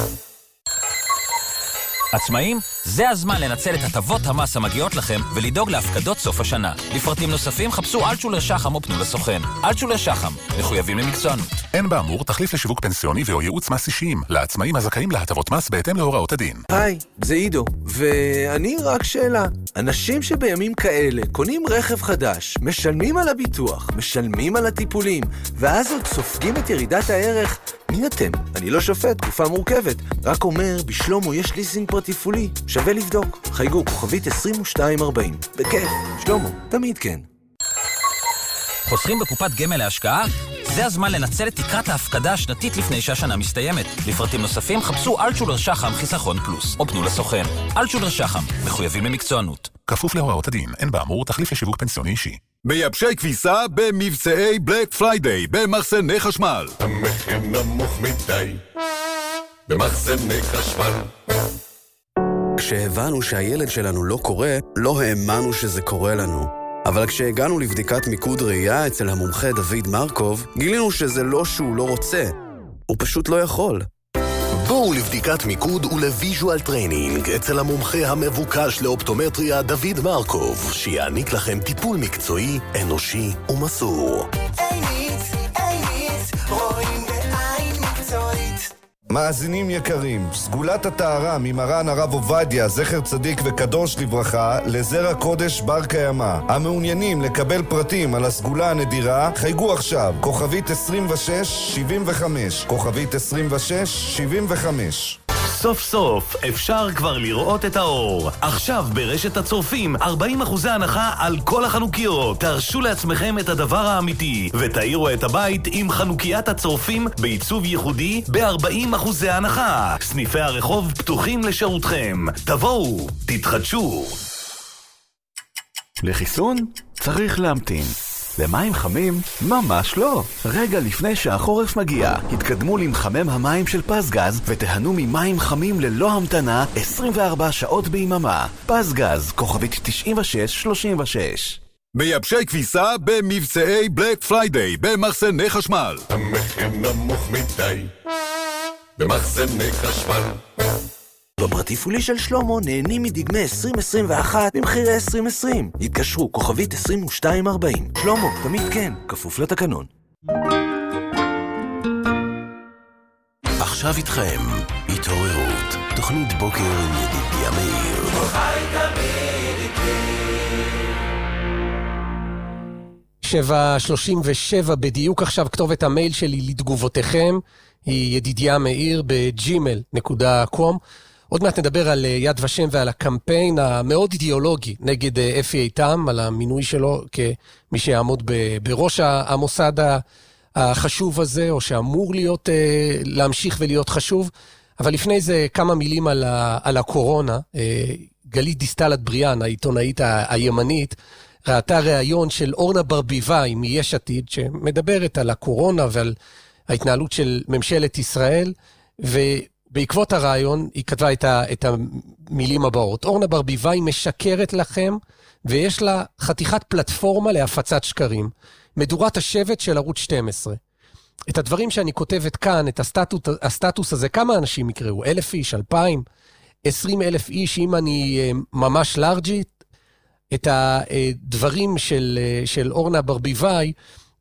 עצמאים? זה הזמן לנצל את הטבות המס המגיעות לכם ולדאוג להפקדות סוף השנה. לפרטים נוספים חפשו אלטשולר שחם או פנו לסוכן. אלטשולר שחם, מחויבים למקצוענות. אין באמור תחליף לשיווק פנסיוני או ייעוץ מס אישיים לעצמאים הזכאים להטבות מס בהתאם להוראות הדין. היי, זה עידו, ואני רק שאלה. אנשים שבימים כאלה קונים רכב חדש, משלמים על הביטוח, משלמים על הטיפולים, ואז עוד סופגים את ירידת הערך. מי אתם? אני לא שופט, תקופה מורכבת. רק אומר, בשלומו יש ליסינג פרטיפולי. שווה לבדוק. חייגו, כוכבית 2240. בכיף, שלומו, תמיד כן. חוסכים בקופת גמל להשקעה? זה הזמן לנצל את תקרת ההפקדה השנתית לפני שהשנה מסתיימת. לפרטים נוספים חפשו אלטשולר שחם חיסכון פלוס, או פנו לסוכן. אלטשולר שחם, מחויבים למקצוענות. כפוף להוראות הדין, אין באמור תחליף לשיווק פנסיוני אישי. מייבשי כביסה במבצעי בלק פריידיי במחסני חשמל. המחיר נמוך מדי במחסני חשמל. כשהבנו שהילד שלנו לא קורא, לא האמנו שזה קורה לנו. אבל כשהגענו לבדיקת מיקוד ראייה אצל המומחה דוד מרקוב, גילינו שזה לא שהוא לא רוצה, הוא פשוט לא יכול. בואו לבדיקת מיקוד ולוויז'ואל טריינינג אצל המומחה המבוקש לאופטומטריה דוד מרקוב, שיעניק לכם טיפול מקצועי, אנושי ומסור. רואים בעין מקצועית. מאזינים יקרים, סגולת הטהרה ממרן הרב עובדיה, זכר צדיק וקדוש לברכה, לזרע קודש בר קיימא. המעוניינים לקבל פרטים על הסגולה הנדירה, חייגו עכשיו, כוכבית 2675, כוכבית 2675. סוף סוף אפשר כבר לראות את האור. עכשיו ברשת הצורפים 40% הנחה על כל החנוכיות. תרשו לעצמכם את הדבר האמיתי ותאירו את הבית עם חנוקיית הצורפים בעיצוב ייחודי ב-40% הנחה. סניפי הרחוב פתוחים לשירותכם. תבואו, תתחדשו. לחיסון צריך להמתין. למים חמים? ממש לא. רגע לפני שהחורף מגיע, התקדמו למחמם המים של פסגז ותהנו ממים חמים ללא המתנה 24 שעות ביממה. פסגז, כוכבית 9636. מייבשי כביסה במבצעי בלק פריידיי במחסני חשמל. המחיר נמוך מדי במחסני חשמל. בפרטיפולי של שלמה נהנים מדגמי 2021 במחירי 2020. התקשרו כוכבית 2240. שלמה, תמיד כן, כפוף לתקנון. עכשיו איתכם, התעוררות, תוכנית בוקר עם ידידיה מאיר. חי תמיד איתי. 7:37 בדיוק עכשיו. כתובת המייל שלי לתגובותיכם היא ידידיה מאיר ב@gmail.com. עוד מעט נדבר על יד ושם ועל הקמפיין המאוד אידיאולוגי נגד אפי איתם, על המינוי שלו כמי שיעמוד בראש המוסד החשוב הזה, או שאמור להיות, להמשיך ולהיות חשוב. אבל לפני זה כמה מילים על הקורונה. גלית דיסטל אטבריאן, העיתונאית הימנית, ראתה ראיון של אורנה ברביבאי מיש עתיד, שמדברת על הקורונה ועל ההתנהלות של ממשלת ישראל, ובעקבות הרעיון היא כתבה את המילים הבאות: אורנה ברביבאי משקרת לכם, ויש לה חתיכת פלטפורמה להפצת שקרים. מדורת השבט של ערוץ 12. את הדברים שאני כותבת כאן, את הסטטוס הזה, כמה אנשים יקראו? 1,000 איש, 2,000, 20,000 איש, אם אני ממש לארג'ית. את הדברים של אורנה ברביבאי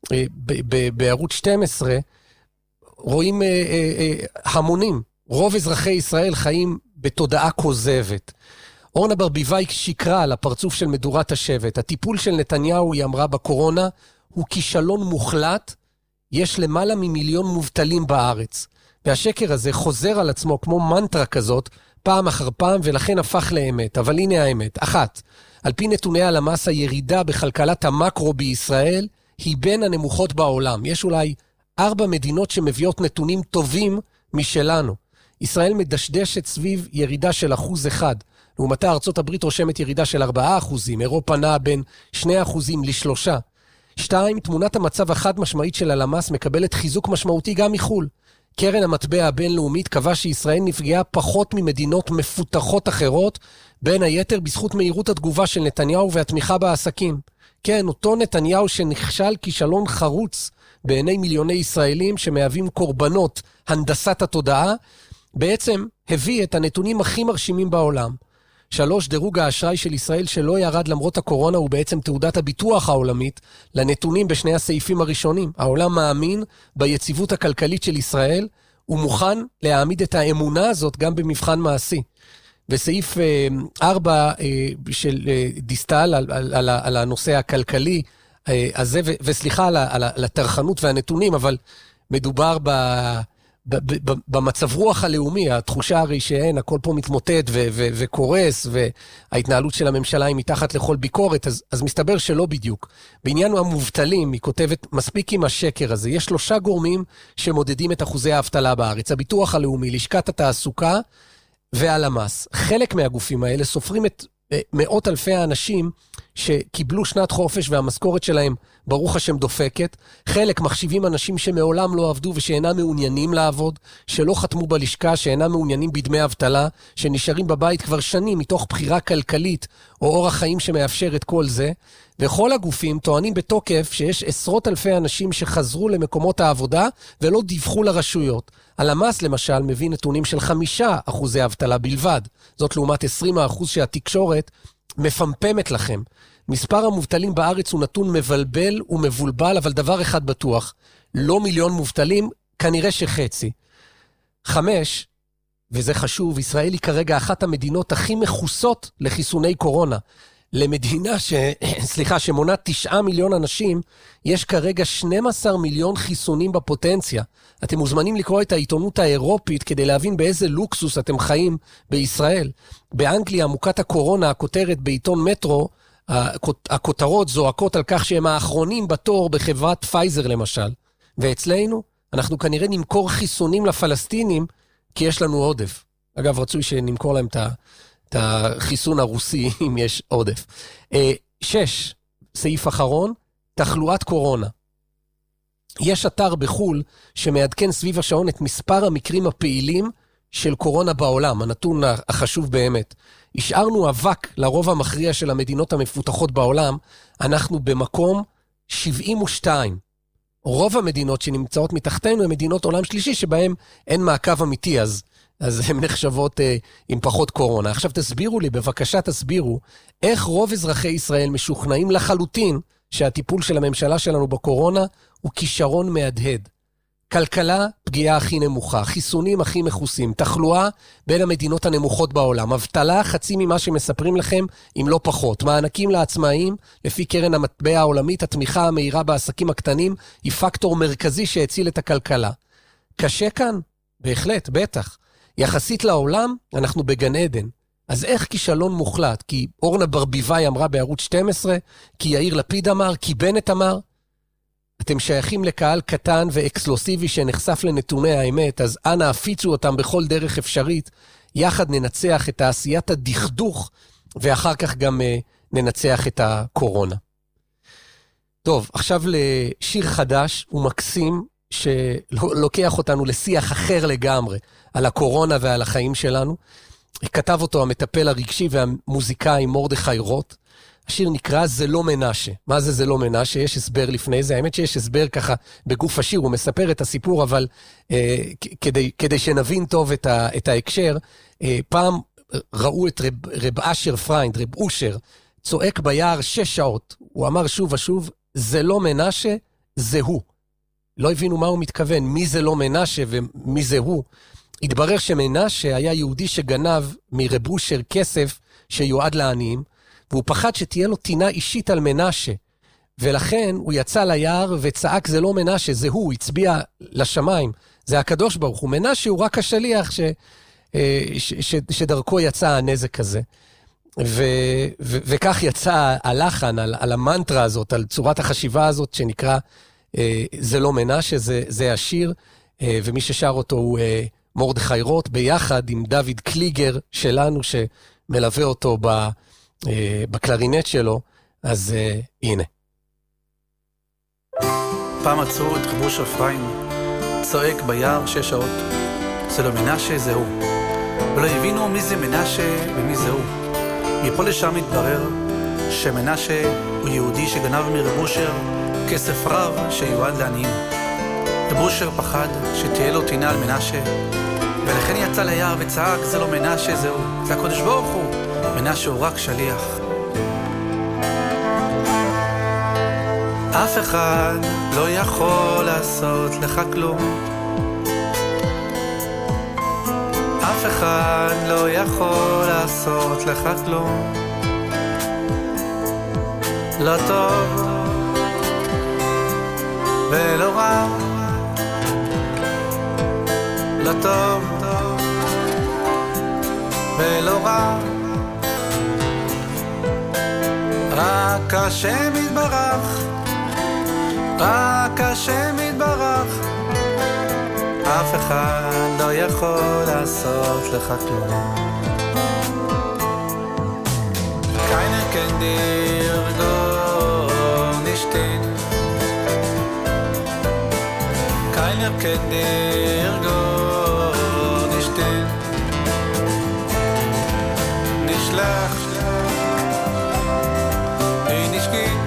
בערוץ 12, רואים המונים. רוב אזרחי ישראל חיים בתודעה כוזבת. אורנה ברביבאי שקרה על הפרצוף של מדורת השבט. הטיפול של נתניהו, היא אמרה, בקורונה הוא כישלון מוחלט. יש למעלה ממיליון מובטלים בארץ. והשקר הזה חוזר על עצמו כמו מנטרה כזאת, פעם אחר פעם, ולכן הפך לאמת. אבל הנה האמת. 1. על פי נתוני הלמ"ס, הירידה בכלכלת המקרו בישראל היא בין הנמוכות בעולם. יש אולי 4 מדינות שמביאות נתונים טובים משלנו. ישראל מדשדשת סביב ירידה של 1%. לעומתה ארצות הברית רושמת ירידה של 4%. אירופה נעה בין 2% ל3%. 2. תמונת המצב החד משמעית של הלמ"ס מקבלת חיזוק משמעותי גם מחול. קרן המטבע הבינלאומית קבע שישראל נפגעה פחות ממדינות מפותחות אחרות, בין היתר בזכות מהירות התגובה של נתניהו והתמיכה בעסקים. כן, אותו נתניהו שנכשל כישלון חרוץ בעיני מיליוני ישראלים שמהווים קורבנות הנדסת התודעה, בעצם הביא את הנתונים הכי מרשימים בעולם. 3. דירוג האשראי של ישראל שלא ירד למרות הקורונה הוא בעצם תעודת הביטוח העולמית לנתונים בשני הסעיפים הראשונים. העולם מאמין ביציבות הכלכלית של ישראל, הוא מוכן להעמיד את האמונה הזאת גם במבחן מעשי. וסעיף 4 של דיסטל על הנושא הכלכלי הזה, וסליחה על התרחנות והנתונים, אבל מדובר במצב רוח הלאומי, התחושה הרי שאין, הכל פה מתמוטט וקורס, וההתנהלות של הממשלה היא מתחת לכל ביקורת, אז מסתבר שלא בדיוק. בעניין המובטלים, היא כותבת, מספיק עם השקר הזה, יש 3 גורמים שמודדים את אחוזי האבטלה בארץ, הביטוח הלאומי, לשכת התעסוקה והלמ"ס. חלק מהגופים האלה סופרים את מאות אלפי האנשים שקיבלו שנת חופש והמשכורת שלהם ברוך השם דופקת, חלק מחשיבים אנשים שמעולם לא עבדו ושאינם מעוניינים לעבוד, שלא חתמו בלשכה, שאינם מעוניינים בדמי אבטלה, שנשארים בבית כבר שנים מתוך בחירה כלכלית או אורח חיים שמאפשר את כל זה, וכל הגופים טוענים בתוקף שיש עשרות אלפי אנשים שחזרו למקומות העבודה ולא דיווחו לרשויות. הלמ"ס למשל מביא נתונים של 5% אבטלה בלבד, זאת לעומת 20% שהתקשורת מפמפמת לכם. מספר המובטלים בארץ הוא נתון מבלבל ומבולבל, אבל דבר אחד בטוח, לא מיליון מובטלים, כנראה שחצי. 5, וזה חשוב, ישראל היא כרגע אחת המדינות הכי מחוסות לחיסוני קורונה. למדינה שמונה 9 מיליון אנשים, יש כרגע 12 מיליון חיסונים בפוטנציה. אתם מוזמנים לקרוא את העיתונות האירופית כדי להבין באיזה לוקסוס אתם חיים בישראל. באנגליה, מוכת הקורונה, הכותרת בעיתון מטרו, הכותרות זועקות על כך שהם האחרונים בתור בחברת פייזר למשל. ואצלנו, אנחנו כנראה נמכור חיסונים לפלסטינים, כי יש לנו עודף. אגב, רצוי שנמכור להם את החיסון הרוסי, אם יש עודף. 6, סעיף אחרון, תחלואת קורונה. יש אתר בחול שמעדכן סביב השעון את מספר המקרים הפעילים של קורונה בעולם, הנתון החשוב באמת. השארנו אבק לרוב המכריע של המדינות המפותחות בעולם, אנחנו במקום 72. רוב המדינות שנמצאות מתחתנו הן מדינות עולם שלישי, שבהן אין מעקב אמיתי, אז הן נחשבות עם פחות קורונה. עכשיו תסבירו לי, בבקשה תסבירו, איך רוב אזרחי ישראל משוכנעים לחלוטין שהטיפול של הממשלה שלנו בקורונה הוא כישרון מהדהד. כלכלה, פגיעה הכי נמוכה, חיסונים הכי מחוסים, תחלואה בין המדינות הנמוכות בעולם, אבטלה חצי ממה שמספרים לכם, אם לא פחות, מענקים לעצמאים, לפי קרן המטבע העולמית, התמיכה המהירה בעסקים הקטנים, היא פקטור מרכזי שהציל את הכלכלה. קשה כאן? בהחלט, בטח. יחסית לעולם, אנחנו בגן עדן. אז איך כישלון מוחלט? כי אורנה ברביבאי אמרה בערוץ 12, כי יאיר לפיד אמר, כי בנט אמר, אתם שייכים לקהל קטן ואקסקלוסיבי שנחשף לנתוני האמת, אז אנא הפיצו אותם בכל דרך אפשרית, יחד ננצח את תעשיית הדכדוך, ואחר כך גם ננצח את הקורונה. טוב, עכשיו לשיר חדש ומקסים, שלוקח אותנו לשיח אחר לגמרי, על הקורונה ועל החיים שלנו. כתב אותו המטפל הרגשי והמוזיקאי מרדכי רוט. השיר נקרא זה לא מנשה. מה זה לא מנשה? יש הסבר לפני זה. האמת שיש הסבר ככה בגוף השיר, הוא מספר את הסיפור, אבל כדי שנבין טוב את ההקשר, פעם ראו את רב אשר פריינד, רב אושר, צועק ביער 6 שעות. הוא אמר שוב ושוב, זה לא מנשה, זה הוא. לא הבינו מה הוא מתכוון, מי זה לא מנשה ומי זה הוא. התברר שמנשה היה יהודי שגנב מרב אושר כסף שיועד לעניים, והוא פחד שתהיה לו טינה אישית על מנשה, ולכן הוא יצא ליער וצעק זה לא מנשה, זה הוא, הצביע לשמיים, זה הקדוש ברוך הוא. מנשה הוא רק השליח שדרכו יצא הנזק הזה. וכך יצא הלחן על המנטרה הזאת, על צורת החשיבה הזאת שנקרא זה לא מנשה, זה השיר, ומי ששר אותו הוא מרדכי רוט, ביחד עם דוד קליגר שלנו שמלווה אותו בקלרינט שלו, אז הנה. פעם עצרו את רב אושר פריינד, צועק ביער 6 שעות, זה לא מנשה, זה הוא. ולא הבינו מי זה מנשה ומי זה הוא. מפה לשם התברר שמנשה הוא יהודי שגנב מרב אושר כסף רב שיועד לעניים. רב אושר פחד שתהיה לו טינה על מנשה, ולכן יצא ליער וצעק זה לא מנשה, זה הוא. זה הקדוש ברוך הוא. מנשה הוא רק שליח. אף אחד לא יכול לעשות לך כלום, אף אחד לא יכול לעשות לך כלום. לא טוב ולא רע, לא טוב ולא רע, רק השם יתברך, רק השם יתברך. אף אחד לא יכול לעשות לך כלום. Keiner kann dir gar nicht stehen. Keiner kann dir gar nicht stehen. Nicht schlecht, nicht gut,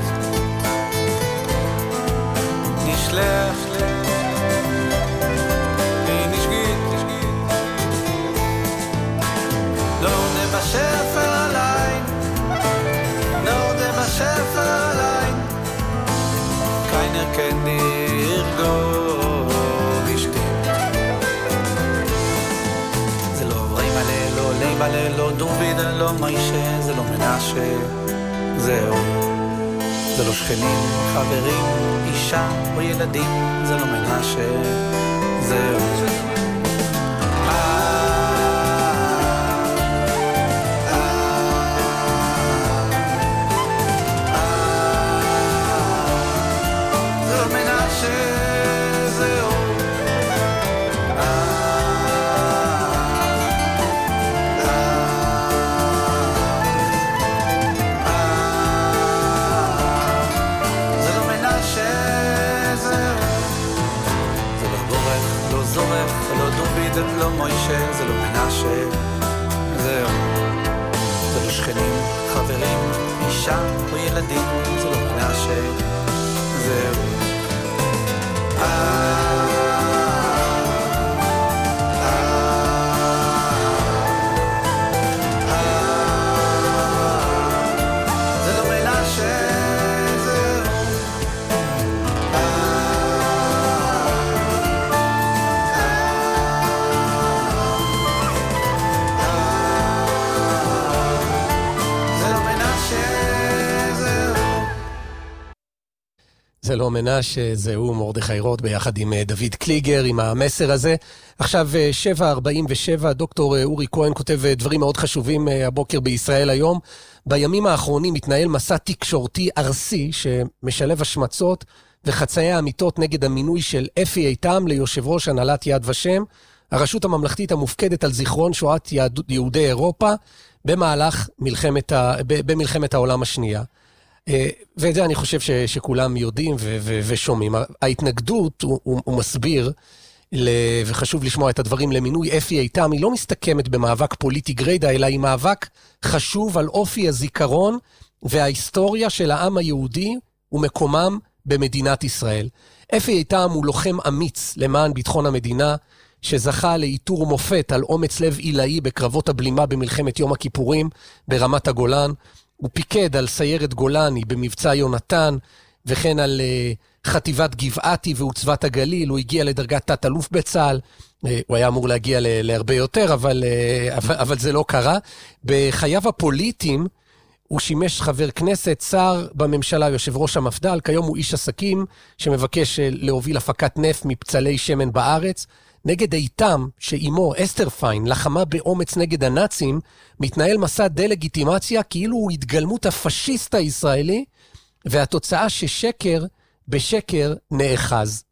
nicht schlecht, nicht gut. Lohne bei Schäfer allein, lohne bei Schäfer allein. Keiner kann dir gar nicht stehen. זה לא עברים עלילו, לי בלילות, דוביד, לא מיישה, זה לא מנשה, זהו. זה לא שכנים, חברים, אישה או ילדים, זה לא מנשה, זהו. זה לא מנשה, זהו. לא מוישה, זה לא מנשה, זהו. זה לא שכנים, חברים, אישה או ילדים, זה לא מנשה, זהו. זה לא מנשה, זהו. זה לא מנשה, זהו מרדכי רוט ביחד עם דוד קליגר, עם המסר הזה. עכשיו 7:47, דוקטור אורי כהן כותב דברים מאוד חשובים הבוקר בישראל היום. בימים האחרונים מתנהל מסע תקשורתי ארסי שמשלב השמצות וחצאי אמיתות נגד המינוי של אפי איתם ליושב ראש הנהלת יד ושם, הרשות הממלכתית המופקדת על זיכרון שואת יהודי אירופה במהלך במלחמת העולם השנייה. ואת זה אני חושב שכולם יודעים ושומעים. ההתנגדות, הוא מסביר, וחשוב לשמוע את הדברים, למינוי אפי איתם, היא לא מסתכמת במאבק פוליטי גרידה, אלא היא מאבק חשוב על אופי הזיכרון וההיסטוריה של העם היהודי ומקומם במדינת ישראל. אפי איתם הוא לוחם אמיץ למען ביטחון המדינה, שזכה לאיתור מופת על אומץ לב עילאי בקרבות הבלימה במלחמת יום הכיפורים ברמת הגולן. הוא פיקד על סיירת גולני במבצע יונתן, וכן על חטיבת גבעתי ועוצבת הגליל. הוא הגיע לדרגת תת-אלוף בצה"ל, הוא היה אמור להגיע להרבה יותר, אבל זה לא קרה. בחייו הפוליטיים הוא שימש חבר כנסת, שר בממשלה, יושב ראש המפד"ל, כיום הוא איש עסקים שמבקש להוביל הפקת נפט מפצלי שמן בארץ. נגד איתם, שאימו אסתר פיין לחמה באומץ נגד הנאצים, מתנהל מסע דה-לגיטימציה כאילו הוא התגלמות הפשיסט הישראלי, והתוצאה ששקר בשקר נאחז.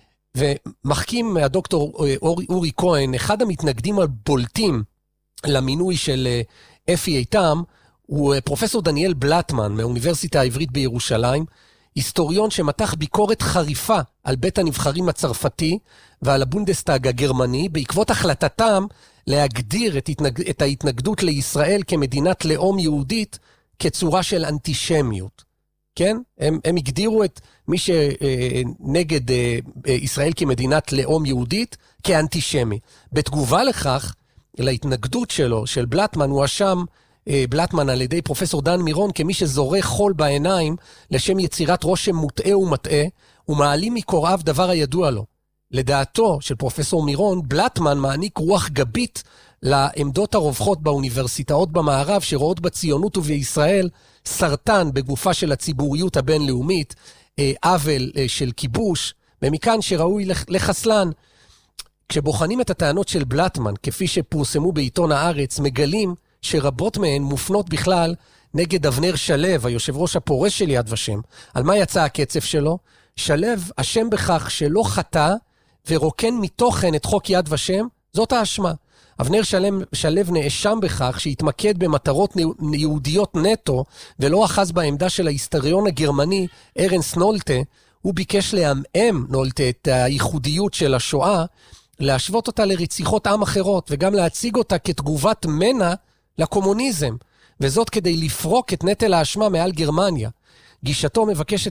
ומחכים מהדוקטור אורי כהן, אחד המתנגדים הבולטים למינוי של אפי איתם, הוא פרופסור דניאל בלטמן מהאוניברסיטה העברית בירושלים, היסטוריון שמתח ביקורת חריפה על בית הנבחרים הצרפתי ועל הבונדסטאג הגרמני, בעקבות החלטתם להגדיר את ההתנגדות לישראל כמדינת לאום יהודית כצורה של אנטישמיות. כן? הם הגדירו את מי שנגד ישראל כמדינת לאום יהודית כאנטישמי. בתגובה לכך, להתנגדות שלו, של בלטמן, הוא אשם בלטמן על ידי פרופסור דן מירון כמי שזורה חול בעיניים לשם יצירת רושם מוטעה ומטעה, ומעלים מקוראיו דבר הידוע לו. לדעתו של פרופסור מירון, בלטמן מעניק רוח גבית לעמדות הרווחות באוניברסיטאות במערב, שרואות בציונות ובישראל סרטן בגופה של הציבוריות הבינלאומית, עוול של כיבוש, ומכאן שראוי לחסלן. כשבוחנים את הטענות של בלטמן, כפי שפורסמו בעיתון הארץ, מגלים שרבות מהן מופנות בכלל נגד אבנר שלב, היושב ראש הפורש של יד ושם. על מה יצא הקצף שלו? שלב אשם בכך שלא חטא ורוקן מתוכן את חוק יד ושם, זאת האשמה. אבנר שלו נאשם בכך שהתמקד במטרות יהודיות נטו, ולא אחז בעמדה של ההיסטוריון הגרמני ארנסט נולטה. הוא ביקש להמאם נולטה את הייחודיות של השואה, להשוות אותה לרציחות עם אחרות, וגם להציג אותה כתגובת מנע לקומוניזם, וזאת כדי לפרוק את נטל האשמה מעל גרמניה. גישתו מבקשת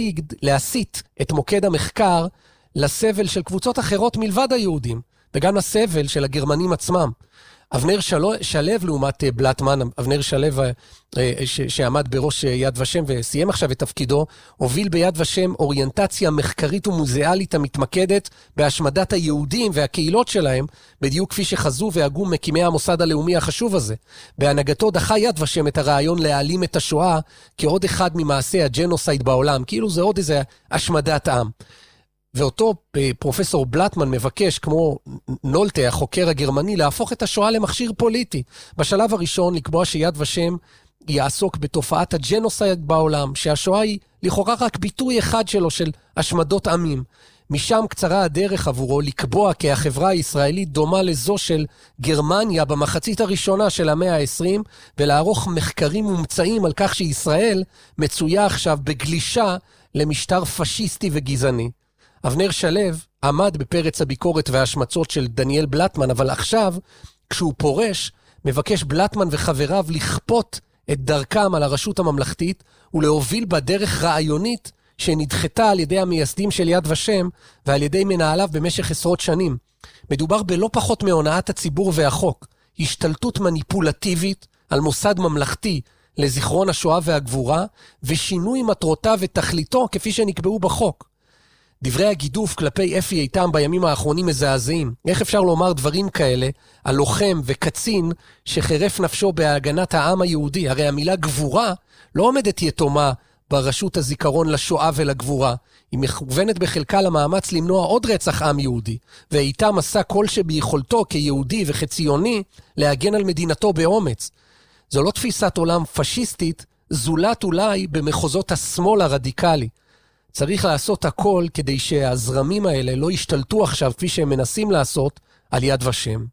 להסיט את מוקד המחקר לסבל של קבוצות אחרות מלבד היהודים, וגם לסבל של הגרמנים עצמם. אבנר שלו לעומת בלטמן, אבנר שלו שעמד בראש יד ושם וסיים עכשיו את תפקידו, הוביל ביד ושם אוריינטציה מחקרית ומוזיאלית המתמקדת בהשמדת היהודים והקהילות שלהם, בדיוק כפי שחזו והגו מקימי המוסד הלאומי החשוב הזה. בהנהגתו דחה יד ושם את הרעיון להעלים את השואה כעוד אחד ממעשי הג'נוסייד בעולם, כאילו זה עוד איזה השמדת עם. ואותו פרופסור בלטמן מבקש, כמו נולטה, החוקר הגרמני, להפוך את השואה למכשיר פוליטי. בשלב הראשון לקבוע שיד ושם יעסוק בתופעת הג'נוסייד בעולם, שהשואה היא לכאורה רק ביטוי אחד שלו של השמדות עמים. משם קצרה הדרך עבורו לקבוע כי החברה הישראלית דומה לזו של גרמניה במחצית הראשונה של המאה ה-20, ולערוך מחקרים מומצאים על כך שישראל מצויה עכשיו בגלישה למשטר פשיסטי וגזעני. אבנר שלו עמד בפרץ הביקורת וההשמצות של דניאל בלטמן, אבל עכשיו, כשהוא פורש, מבקש בלטמן וחבריו לכפות את דרכם על הרשות הממלכתית, ולהוביל בדרך רעיונית שנדחתה על ידי המייסדים של יד ושם, ועל ידי מנהליו במשך עשרות שנים. מדובר בלא פחות מהונאת הציבור והחוק, השתלטות מניפולטיבית על מוסד ממלכתי לזיכרון השואה והגבורה, ושינוי מטרותיו ותכליתו כפי שנקבעו בחוק. דברי הגידוף כלפי אפי איתם בימים האחרונים מזעזעים. איך אפשר לומר דברים כאלה על לוחם וקצין שחירף נפשו בהגנת העם היהודי? הרי המילה גבורה לא עומדת יתומה ברשות הזיכרון לשואה ולגבורה. היא מכוונת בחלקה למאמץ למנוע עוד רצח עם יהודי, ואיתם עשה כל שביכולתו כיהודי וכציוני להגן על מדינתו באומץ. זו לא תפיסת עולם פשיסטית, זולת אולי במחוזות השמאל הרדיקלי. צריך לעשות הכל כדי שהזרמים האלה לא ישתלטו עכשיו כפי שהם מנסים לעשות על יד ושם.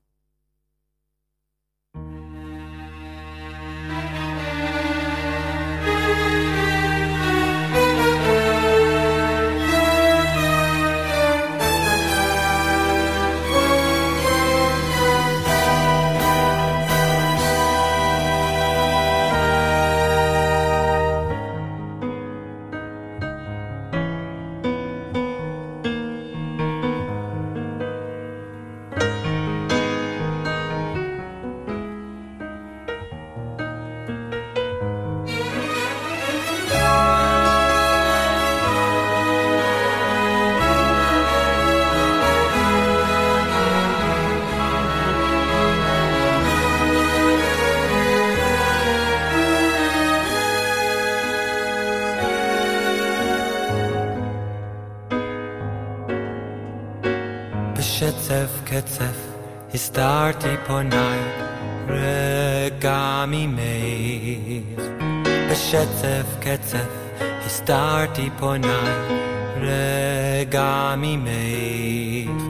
בשצף קצף הסתרתי פוניי רגע ממך. בשצף קצף הסתרתי פוניי רגע ממך.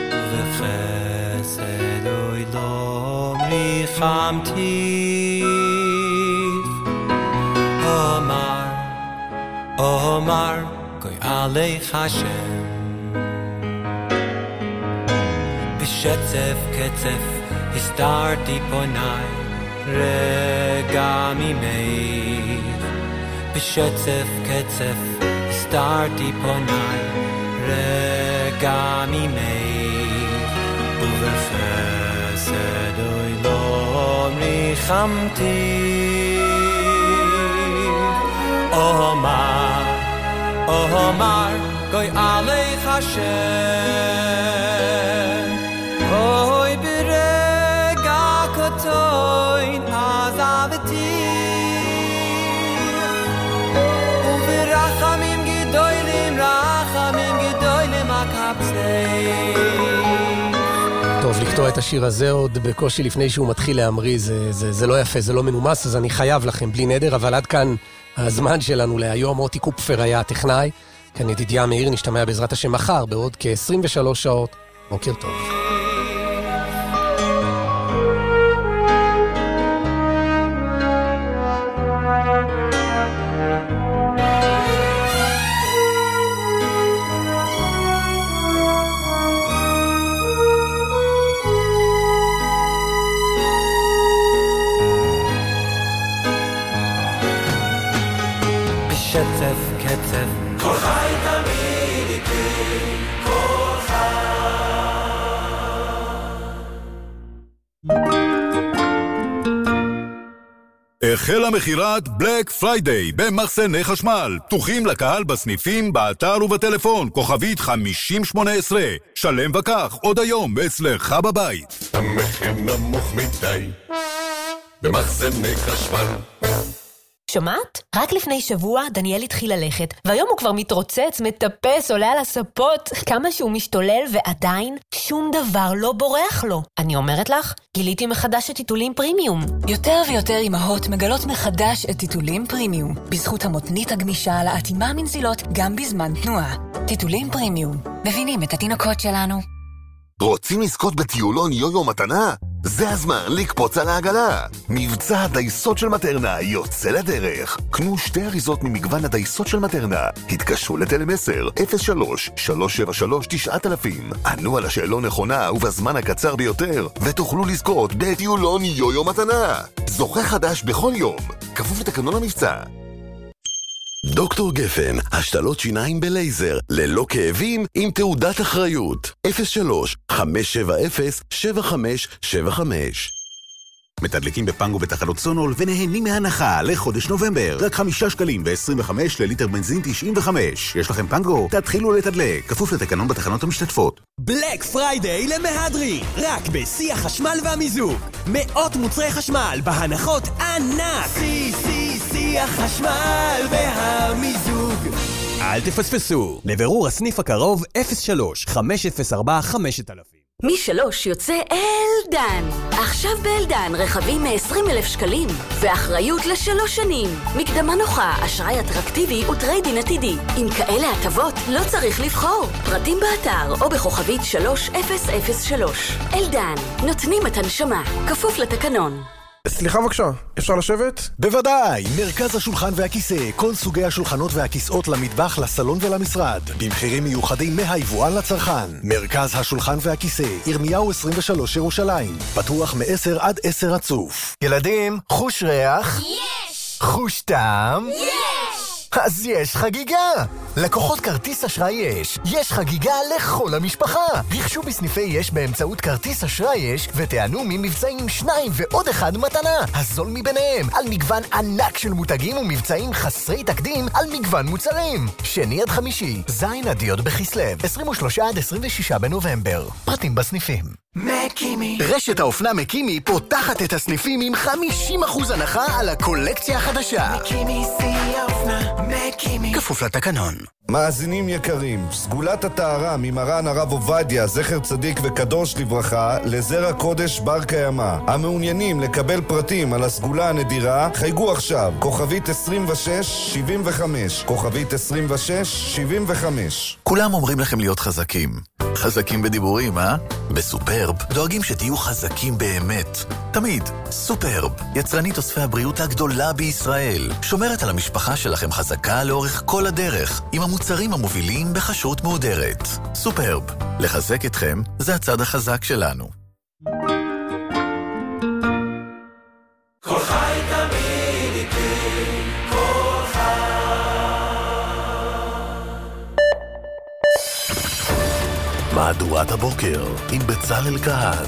וחסד אוי לא ריחמתי. אומר גוי עליך השם. בשצף קצף הסתרתי פוניי רגע ממך. בשצף קצף הסתרתי פוניי רגע ממך. ובחסד אוי לא ריחמתי. אומר גוי עליך השם. אוי ברגע קטן עזבתי, וברחמים גדולים אקבצי. טוב, לקטוע את השיר הזה עוד בקושי לפני שהוא מתחיל להמריז, זה לא יפה, זה לא מנומס, אז אני חייב לכם בלי נדר, אבל עד כאן הזמן שלנו להיום. מוטי קופפר היה הטכנאי, כאן ידידיה מאיר, נשתמע בעזרת השם מחר בעוד כ-23 שעות. בוקר טוב. כל חי תמיד איתי, כל חי. החלה מכירת בלק פריידיי במחסני חשמל. פתוחים לקהל בסניפים, באתר ובטלפון. כוכבית 5018. שלם וכך עוד היום אצלך בבית. המחיר נמוך מדי במחסני חשמל. שמעת? רק לפני שבוע דניאל התחיל ללכת, והיום הוא כבר מתרוצץ, מטפס, עולה על הספות, כמה שהוא משתולל ועדיין שום דבר לא בורח לו. אני אומרת לך, גיליתי מחדש את טיטולים פרימיום. יותר ויותר אמהות מגלות מחדש את טיטולים פרימיום, בזכות המותנית הגמישה על האטימה מנזילות גם בזמן תנועה. טיטולים פרימיום, מבינים את התינוקות שלנו. רוצים לזכות בטיולון יו-יו מתנה? זה הזמן לקפוץ על העגלה. מבצע הדייסות של מטרנה יוצא לדרך. קנו 2 אריזות ממגוון הדייסות של מטרנה. התקשרו לטלמסר 03-373-9000. ענו על השאלון נכונה ובזמן הקצר ביותר, ותוכלו לזכות בטיולון יו-יו מתנה. זוכה חדש בכל יום. כפוף לתקנון המבצע. דוקטור גפן, השתלות שיניים בלייזר, ללא כאבים, עם תעודת אחריות. 03-570-7575. מתדלקים בפנגו בתחנות סונול ונהנים מהנחה לחודש נובמבר. רק 5 שקלים ו-25 לליטר בנזין 95. יש לכם פנגו? תתחילו לתדלק. כפוף לתקנון בתחנות המשתתפות. בלק פריידיי למהדרי. רק בשיא החשמל והמיזוג. מאות מוצרי חשמל בהנחות ענק. שיא החשמל והמיזוג. אל תפספסו. לבירור הסניף הקרוב 03-504-5000. מ3 יוצא אלדן. עכשיו באלדן רכבים מ-20,000 שקלים ואחריות ל3 שנים. מקדמה נוחה, אשראי אטרקטיבי וטריידין עתידי. עם כאלה הטבות לא צריך לבחור. פרטים באתר או בכוכבית 3003. אלדן, נותנים את הנשמה. כפוף לתקנון. סליחה בבקשה, אפשר לשבת? בוודאי, מרכז השולחן והכיסא, כל סוגי השולחנות והכיסאות למטבח, לסלון ולמשרד, במחירים מיוחדים מהיבואן לצרכן. מרכז השולחן והכיסא, ירמיהו 23 ירושלים, פתוח מ-10 עד 10 רצוף. ילדים, חוש ריח? יש! חוש טעם? יש! אז יש חגיגה! לקוחות כרטיס אשראי יש חגיגה לכל המשפחה! רכשו בסניפי יש באמצעות כרטיס אשראי יש ותענו ממבצעים 2 ועוד 1 מתנה, הזול מביניהם, על מגוון ענק של מותגים ומבצעים חסרי תקדים על מגוון מוצרים. שני עד חמישי, זין עד י' בכסלו, 23 עד 26 בנובמבר. פרטים בסניפים. מקימי. רשת האופנה מקימי פותחת את הסניפים עם 50% הנחה על הקולקציה החדשה. מקימי שיא האופנה, מקימי. כפוף לתקנון. מאזינים יקרים, סגולת הטהרה ממרן הרב עובדיה, זכר צדיק וקדוש לברכה, לזרע קודש בר קיימא. המעוניינים לקבל פרטים על הסגולה הנדירה, חייגו עכשיו, כוכבית 2675, כוכבית 2675. כולם אומרים לכם להיות חזקים. חזקים בדיבורים, בסופרב דואגים שתהיו חזקים באמת. תמיד, סופרב, יצרנית אוספי הבריאות הגדולה בישראל. שומרת על המשפחה שלכם חזקה לאורך כל הדרך, עם המוצרים המובילים בכשרות מהודרת. סופרב, לחזק אתכם זה הצד החזק שלנו. כל חי תמיד איתי, כל מהדורת הבוקר עם בצלאל כהן.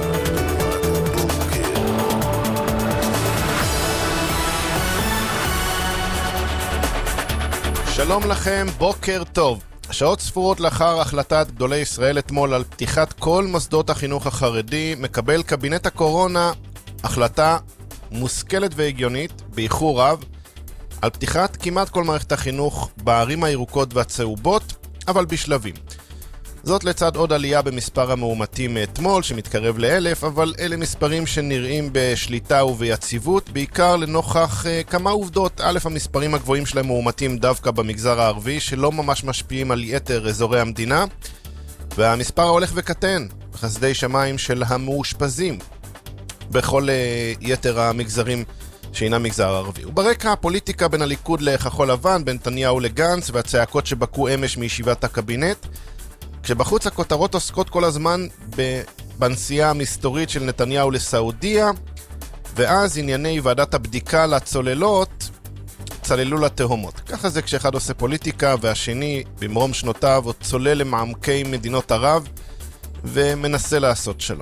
שלום לכם, בוקר טוב. שעות ספורות לאחר החלטת גדולי ישראל אתמול על פתיחת כל מוסדות החינוך החרדי, מקבל קבינט הקורונה החלטה מושכלת והגיונית, באיחור רב, על פתיחת כמעט כל מערכת החינוך בערים הירוקות והצהובות, אבל בשלבים. זאת לצד עוד עלייה במספר המאומתים מאתמול, שמתקרב ל1,000, אבל אלה מספרים שנראים בשליטה וביציבות, בעיקר לנוכח כמה עובדות. א', המספרים הגבוהים של המאומתים דווקא במגזר הערבי, שלא ממש משפיעים על יתר אזורי המדינה, והמספר ההולך וקטן בחסדי שמיים של המאושפזים בכל יתר המגזרים שהינה מגזר ערבי. וברקע הפוליטיקה בין הליכוד לכחול לבן, בין נתניהו לגנץ, והצעקות שבקעו אמש מישיבת הקבינט, כשבחוץ הכותרות עוסקות כל הזמן בנסיעה המסתורית של נתניהו לסעודיה, ואז ענייני ועדת הבדיקה לצוללות צללו לתהומות. ככה זה כשאחד עושה פוליטיקה והשני במרום שנותיו עוד צולל למעמקי מדינות ערב ומנסה לעשות שלום.